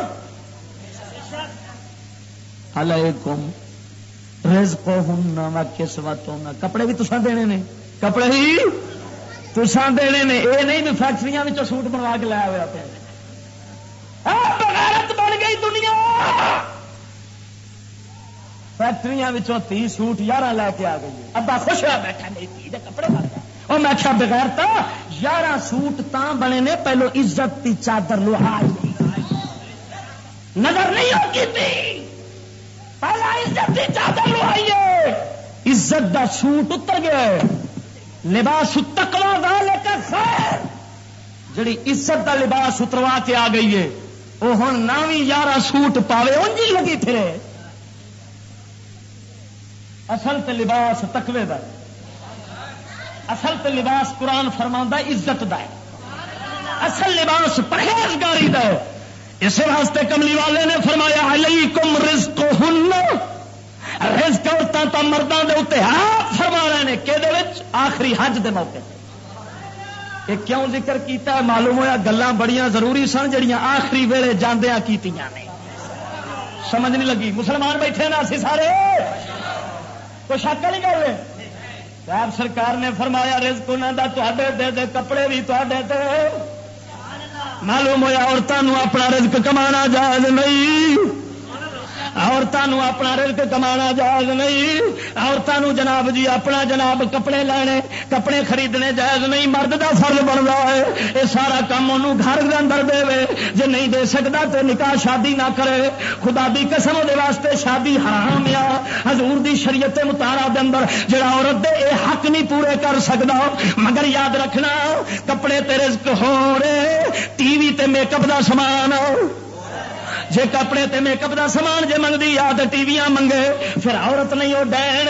علیکم رزقہن و کسوتہن. کپڑے بھی تساں دینے نے, کپڑے ہی تساں دینے نے. اے نہیں بھی فیکٹریاں وچوں سوٹ بنوا کے لایا ہوا پہ. بغیرت بن گئی دنیا. فیکٹریاں تی سوٹ یارہ لے کے آ گئی. ابا خوش ہوا بیٹھا میری دھی دے کپڑے بن گئے. اور میں کیا بغیر تا یارہ سوٹ تاں بنے نے پہلو عزت کی چادر لوہائی نظر نہیں ہوتی تھی. پہلا عزت کی چادر لوہائی ہے. عزت دا سوٹ اتر گیا. لباس تقوی ذالک خیر. جڑی عزت دا لباس اتروا کے آ گئی ہے وہ ہن ناویں یارہ سوٹ پاوے اونجی لگی پھرے. اصل تے لباس تقوی دا, اصل تے لباس قرآن فرماندا عزت دا ہے. اصل لباس پرہیزگاری دا ہے. اس واسطے کملی والے نے فرمایا علیکم رزقہن. رزق عورتاں تا مرداں دے اوتے ہاتھ فرما رہے نے کہ دے وچ آخری حج دے موقع تے. یہ کیوں ذکر کیتا ہے؟ معلوم ہویا گلاں بڑیاں ضروری سن جڑیاں آخری ویلے جاندیاں کیتیاں نے. سمجھ نہیں لگی؟ مسلمان بیٹھے نا اسی سارے, کوئی شک نہیں کر رہے. آپ سرکار نے فرمایا رزق انہاں دا تہاڈے دے دے کپڑے بھی تہاڈے تے. معلوم ہویا عورتاں اپنا رزق کمانا جائز نہیں. عورتوں اپنا رزق کمانا جائز نہیں. عورتوں جناب جی اپنا جناب کپڑے لینے کپڑے خریدنے جائز نہیں. مرد دا فرض بنتا ہے یہ سارا کام انہوں گھر کے اندر دے وے. جے نہیں دے سکتا تو نکاح شادی نہ کرے. خدا دی قسم دے واسطے شادی حرام یا حضور دی شریعت مطالعہ دے اندر جڑا عورت دے اے حق نہیں پورے کر سکتا. مگر یاد رکھنا کپڑے تے رزق ہو رہے, ٹی وی تے میک اپ دا سامان. جے کپڑے تے میک اپ دا سامان جے منگدی یا تے ٹی ویاں منگے پھر عورت نہیں وہ ڈین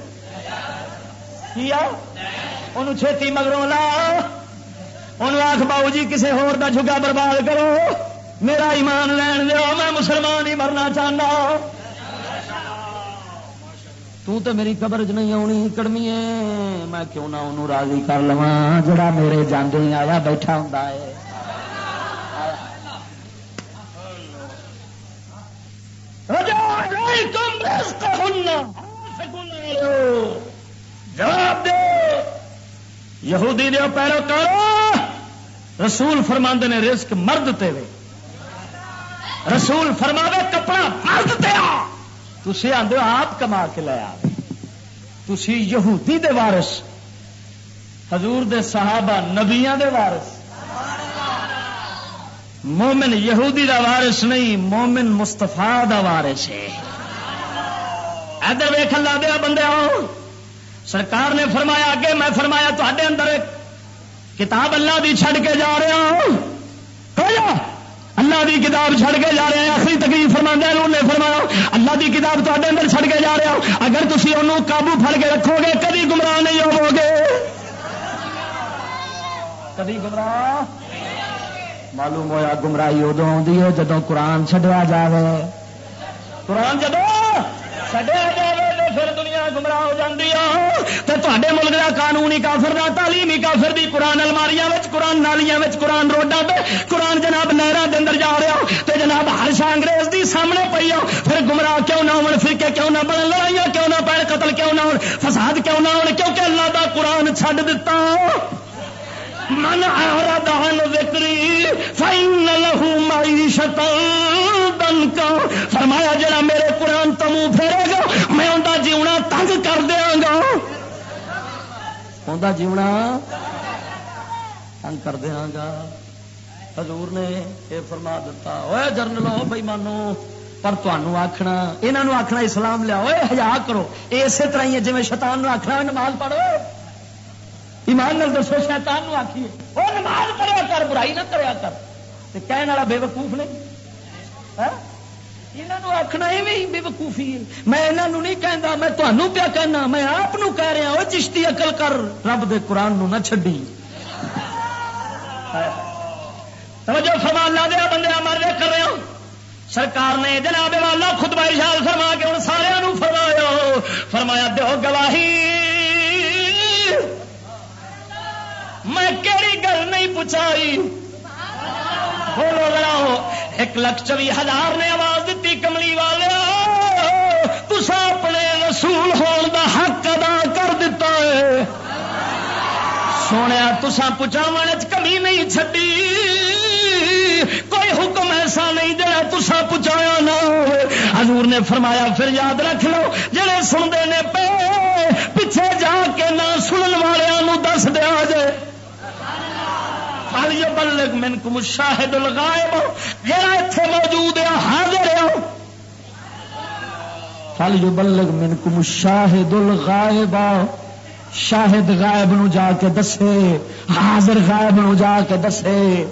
کیا انہوں چھتی مگروں لا. انہوں آخ باؤ جی کسے ہور دا جھگا برباد کرو, میرا ایمان لین دیو, میں مسلمان ہی مرنا چاہنا. تو تے میری قبر چ نہیں آنی کڑمی ہے, میں کیوں نہ انہوں راضی کر لواں جڑا میرے جاندے آیا بیٹھا ہوندا ہے. جواب دے یہودی دے پیروکارو, رسول فرماندے نے رزق مرد تے وے. رسول فرماوے کپڑا مرد تے آ. تسی آندے ہو آپ کما کے لے آ. تسی یہودی دے وارث, حضور دے صحابہ نبیاں دے وارث. مومن یہودی دا وارث نہیں, مومن مصطفیٰ دا وارث ہے. ادھر ویکھ اللہ دیا بندے آؤ. سرکار نے فرمایا اگے میں فرمایا تے اندر ایک کتاب اللہ دی چھڑ کے جا رہا ہوں. اللہ دی کتاب چھڑ کے جا رہے ہیں. آخری تقریر فرماندے انہوں نے فرمایا اللہ دی کتاب تے اندر چھڑ کے جا رہا ہوں. اگر تسی انہوں قابو پھڑ کے رکھو گے کبھی گمراہ نہیں ہوو گے. کبھی گمراہ. معلوم ہوا گمراہی ادو آتی ہے جدو قرآن چڈیا جائے. قرآن جدو چڈیا جائے تو پھر دنیا گمراہ ہو جاتی ہے. تو تے ملک کا قانون ہی کافر دا, تعلیم ہی کافر دی. قرآن الماریاں قرآن نالیاں قرآن روڈاں پہ قرآن جناب نہران کے اندر جا رہا تو جناب ہر شاہ انگریز دی سامنے پی آ. پھر گمراہ کیوں نہ ہو, فرقے کیوں نہ بن, لڑائیاں کیوں نہ پڑ, قتل کیوں نہ ہو, فساد کیوں نہ ہو, کیونکہ اللہ دا قرآن چھڈ دتا. من اعرض عن ذکری فإن له معیشۃ ضنکا. فرمایا جڑا میرے قرآن تو منہ پھیرے گا میں اوندا جیونا تنگ کر دیاں گا. اوندا جیونا تنگ کر دیاں گا. حضور نے یہ فرما دیتا. اوے جرنلو بھائی مانو پر تمہوں آخنا یہاں آخنا اسلام لیا حیا کرو. یہ اسی طرح ہی ہے جی شیطان نو آخنا نماز پڑھو. ایمان نال دسو شیطان نو آخیے وہ نماز کریا کر برائی نہ کریا کر, کہنے والا بے وقوف نہیں. انہوں آخنا ایویں بے وقوفی ہے. میں انہوں نہیں کہنا، میں تمہوں پیا کہنا، میں آپ کہہ رہا وہ چشتی عقل کر، رب دے قرآن نو نہ چھڈی. توجہ فرما لا دیا بندے مر دے کر رہے ہو. سرکار نے جناب والا خطبہ ارشاد فرما کے ہوں سارے فرمایا فرمایا دیو گواہی میں کیڑی گل نہیں پوچھائی. بولو ذرا ایک لاکھ چوی ہزار نے آواز دیتی کملی والے تسا اپنے رسول ہون دا حق ادا کر دیتا ہے. سونے تسا پہنچاون وچ کمی نہیں چھڈی، کوئی حکم ایسا نہیں جڑا تسا پہنچایا نہ ہوئے. حضور نے فرمایا پھر یاد رکھ لو جڑے سنتے نے پے پیچھے جا کے نہ سنن والوں دس دیا جائے. فَلْيُبَلِّغْ مِنْكُمُ الشَّاهِدُ الْغَائِبُ جڑا ایتھے موجود ہے حاضر ہے. فَلْيُبَلِّغْ مِنْكُمُ الشَّاهِدُ الْغَائِبُ شاہد غائب نو جا کے دسے، حاضر غائب نو جا کے دسے.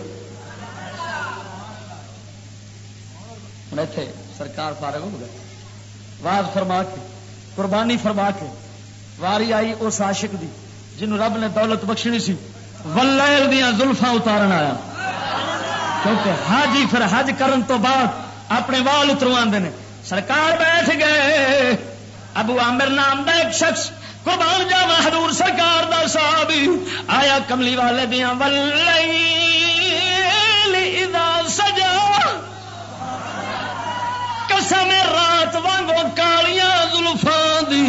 تھے سرکار فارغ ہو گئے واز فرما کے قربانی فرما کے واری آئی اس عاشق دی جنہوں رب نے دولت بخشنی سی. واللیل دیاں زلفاں اتارن آیا کیونکہ حاجی پھر حج کرن تو بعد اپنے وال اترواندے نے. سرکار بیٹھ گئے. ابو عامر نام دا ایک شخص قربان جاواں حضور سرکار دا صحابی آیا کملی والے دیاں واللیل اذا سجا قسم رات وانگو کالیاں زلفاں دی.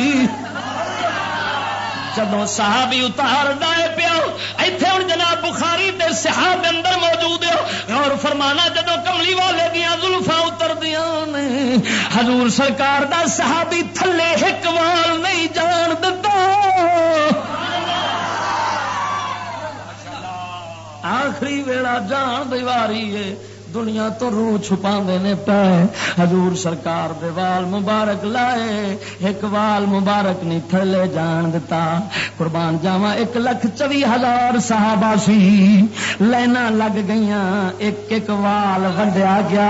جدو صحابی اتار دائے پیا ایتھے ہن جناب بخاری دے صحاب اندر موجود ہے اور فرمانا جدو کملی والے دیاں زلفاں اتر دیاں نے حضور سرکار دا صحابی تھلے ایک وال نہیں جان دتا. آخری ویڑا جان دیواری ہے دنیا تو روح چھپا نے پے. حضور سرکار دے وال مبارک لائے ایک وال مبارک نہیں تھلے جان دیتا. قربان جاواں ایک لاکھ چوی ہزار صحابہ سی لینا لگ گئیاں ایک ایک وال ونڈیا گیا.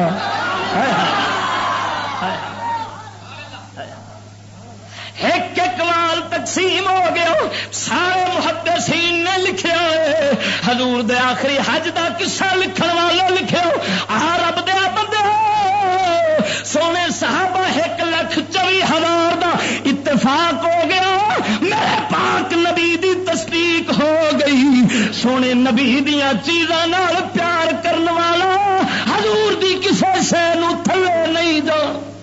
ایک ایک وال تقسیم ہو گیا. سارے محدثین نے لکھیا ہے حضور دے آخری حج دا قصہ لکھن والے لکھیا آ رب دے بندے سونے صحابہ ایک لاکھ چوی ہزار دا اتفاق ہو گیا. میرے پاک نبی دی تصدیق ہو گئی. سونے نبی دیاں چیزاں نال پیار کرن والا حضور دی کسے شے نو تھلے نہیں جا.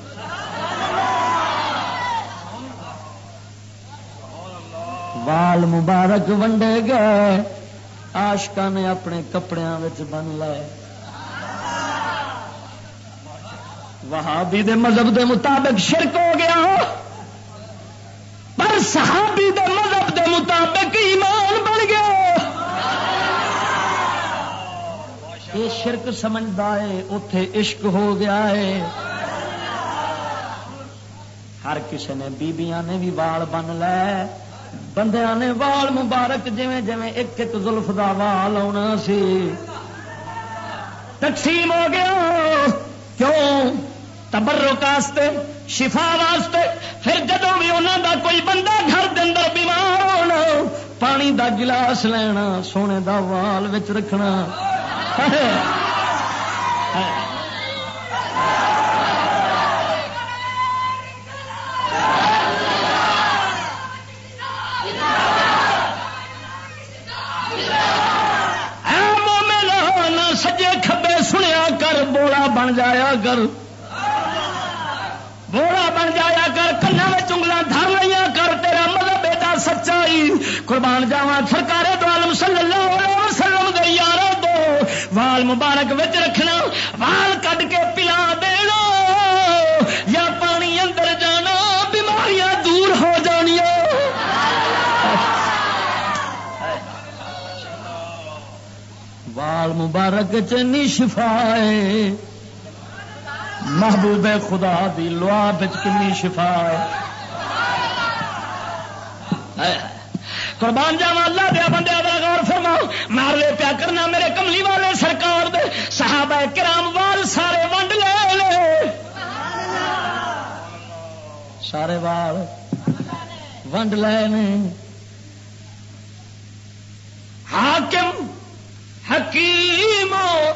وال مبارک ونڈے گئے عاشقاں نے اپنے کپڑیاں وچ بن لائے. وہابی دے مذہب دے مطابق شرک ہو گیا پر صحابی دے مذہب دے مطابق ایمان بن گیا. یہ شرک سمجھدا ہے اوتھے عشق ہو گیا ہے. ہر کسی نے بیبیاں نے بھی وال بن لے بندیاں نے وال مبارک جویں جویں ایک ایک زلف دا وال آنا سی تقسیم ہو گیا. کیوں؟ تبرک واسطے شفا واسطے. پھر جدوں بھی انہاں دا کوئی بندہ گھر دے اندر بیمار ہونا پانی دا گلاس لینا سونے دا وال وچ رکھنا. سجے کھبے سنیا کر بولا بن جایا کر بولا بن جایا کر کنا میں چنگلا دھر لیا کر تیرا مذہب بیٹا سچائی. قربان جاواں سرکار دو عالم صلی اللہ علیہ وسلم دے یارو دو وال مبارک وچ رکھنا وال کڈ کے پلا دینا یا پانی اندر جانا بیماریاں دور ہو جانیاں. وال مبارک چنی شفا ہے محبوب خدا دی لعاب کنی شفا ہے. قربان جاواں اللہ دیا بندے دا غور فرماؤ. مارے پیا کرنا میرے کملی والے سرکار دے صحابہ کرام وال سارے ونڈ لے لے سارے وال ونڈ لے نے حاکم حکیم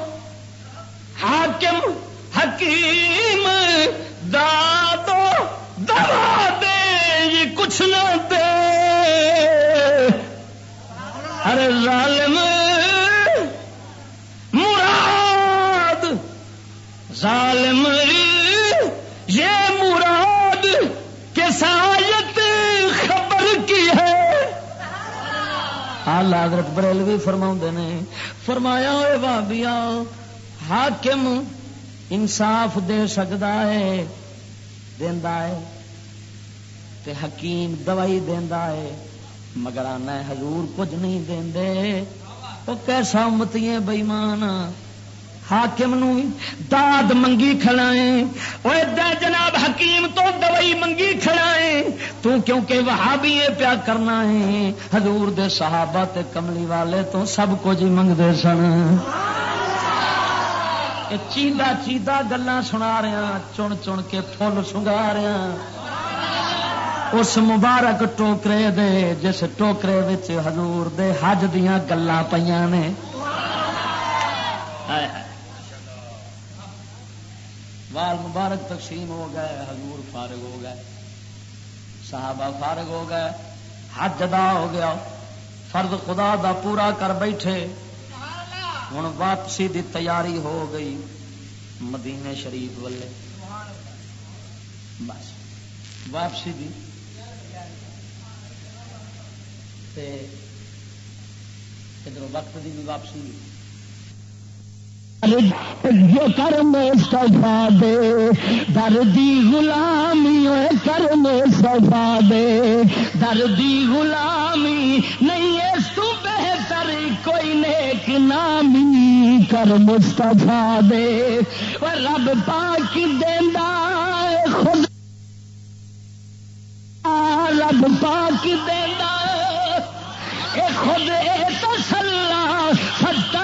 حاکم حکیم دادو دوا دے یہ کچھ نہ دے ارے ظالم مراد ظالم یہ مراد کے سایت خبر کی ہے. اعلی حضرت بریلوی فرماؤندے نے فرمایا اے وہابیا حاکم انصاف دے سکدا ہے دیندا ہے تے حکیم دوائی دیندا ہے مگر آنا ہے حضور کچھ نہیں دیندے. وہ کیسا امتی ہے بے ایمان حاکم نو داد منگی کھڑائیں وہ ادھر جناب حکیم تو دوائی منگی کھڑائیں تو کیونکہ وہابی پیا کرنا ہے حضور دے صحابہ تے کملی والے تو سب کچھ ہی منگ دے سن. چیدہ چیدہ گلاں سنا رہے ہیں چن چن کے پھول سنگا رہے ہیں اس مبارک ٹوکرے دے جس ٹوکرے وچ حضور دے حج دیاں گلاں پیاں نے. وال مبارک تقسیم ہو گئے حضور فارغ ہو گئے صحابہ فارغ ہو گئے حج ادا ہو گیا فرض خدا دا پورا کر بیٹھے ہن واپسی دی تیاری ہو گئی مدینے شریف والے بس واپسی دی تے ادھر وقت دی بھی واپسی جو کرم صفا دے دردی غلامی کرم صفا دے دردی غلامی نہیں اس تو بہتر کوئی نیک نامی کر مصطفیٰ دے رب پاک دیندا خود رب پاک دیندا اے خود اے تسلا فتا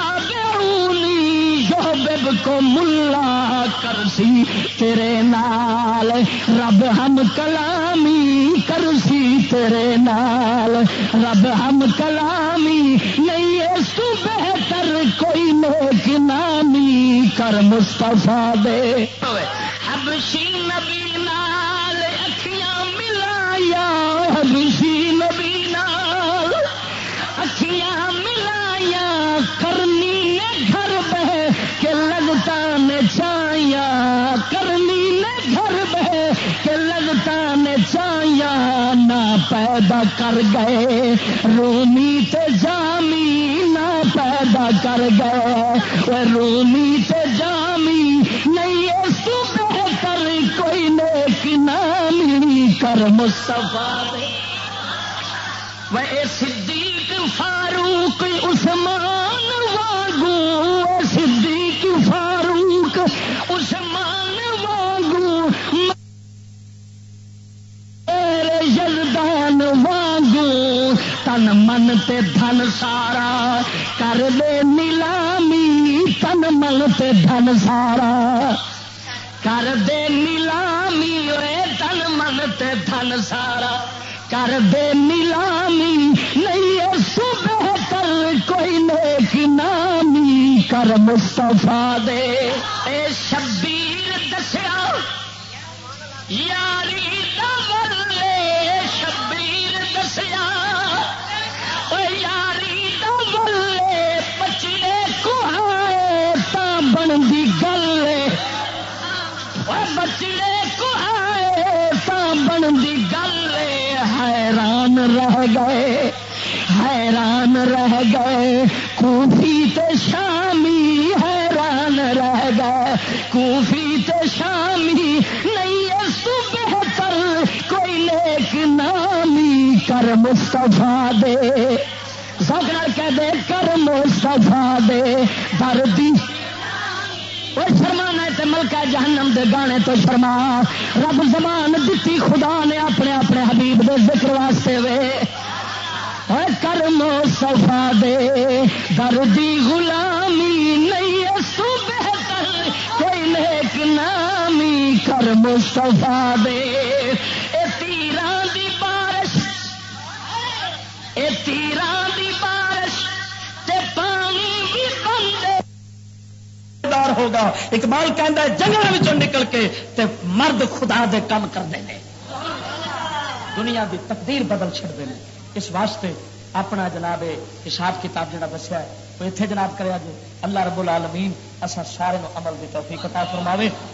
بب کو ملا کرسی تیرے نال رب ہم کلامی کرسی تیرے نال رب ہم کلامی نہیں اس تو بہتر کوئی نیک نامی کر مصطفیٰ دے حبشی نبی نال اکھیاں ملایا حبشی نبی نال اکھیاں ملایا کرنی گھر بہ کہ لگتا نے چایا کرنی نے گھر بہ کہ لگتا نے چایا نہ پیدا کر گئے رومی تے جامی نہ پیدا کر گئے وہ رومی تے جامی نہیں اس تو بہتر کوئی نیک نامی کر مصطفیٰ دے وہ صدیق فاروق عثمان واگو صدیق فاروق عثمان واگو میرے یزدان واگو تن من تے دھن سارا کر دے نیلامی تن من تے دھن سارا کر دے نیلامی اے تن من تے دھن سارا کر دے نیلامی نہیں اس بہتر کوئی نیک نامی کر مصطفیٰ دے اے شبیر دسیا یاری دولے شبیر دسیا اے یاری دولے بچڑے کوہائے تا بن دی گلے اے بچڑے کوہائے تا بن دی گلے حیران رہ گئے حیران رہ گئے کوفی تے شامی حیران رہ گئے کوفی تے شامی نہیں اس تو بہتر کوئی نیک نامی کر مصطفیٰ دے ذوق نال کہہ دے کر مصطفیٰ دے دردی وہ شرمانا تے ملکہ جہنم دے گانے تو شرما رب زمان دیتی خدا نے اپنے اپنے حبیب دے ذکر واسطے وے اے کر مصطفیٰ دے دردی غلامی نہیں اس تو بہتر کوئی نیک نامی کر مصطفیٰ دے اے اے تیراں دی بارش تے پانی بھی بندے ہوگا. اقبال کہندا ہے جنگل وچوں نکل کے تے مرد خدا دے کام کردے نے دنیا دی تقدیر بدل چھڑدے نے. اس واسطے اپنا جناب حساب کتاب جڑا دسیا ہے وہ اتنے جناب کریا جی. اللہ رب العالمین اساں سارے نو عمل دی توفیق عطا فرماوے.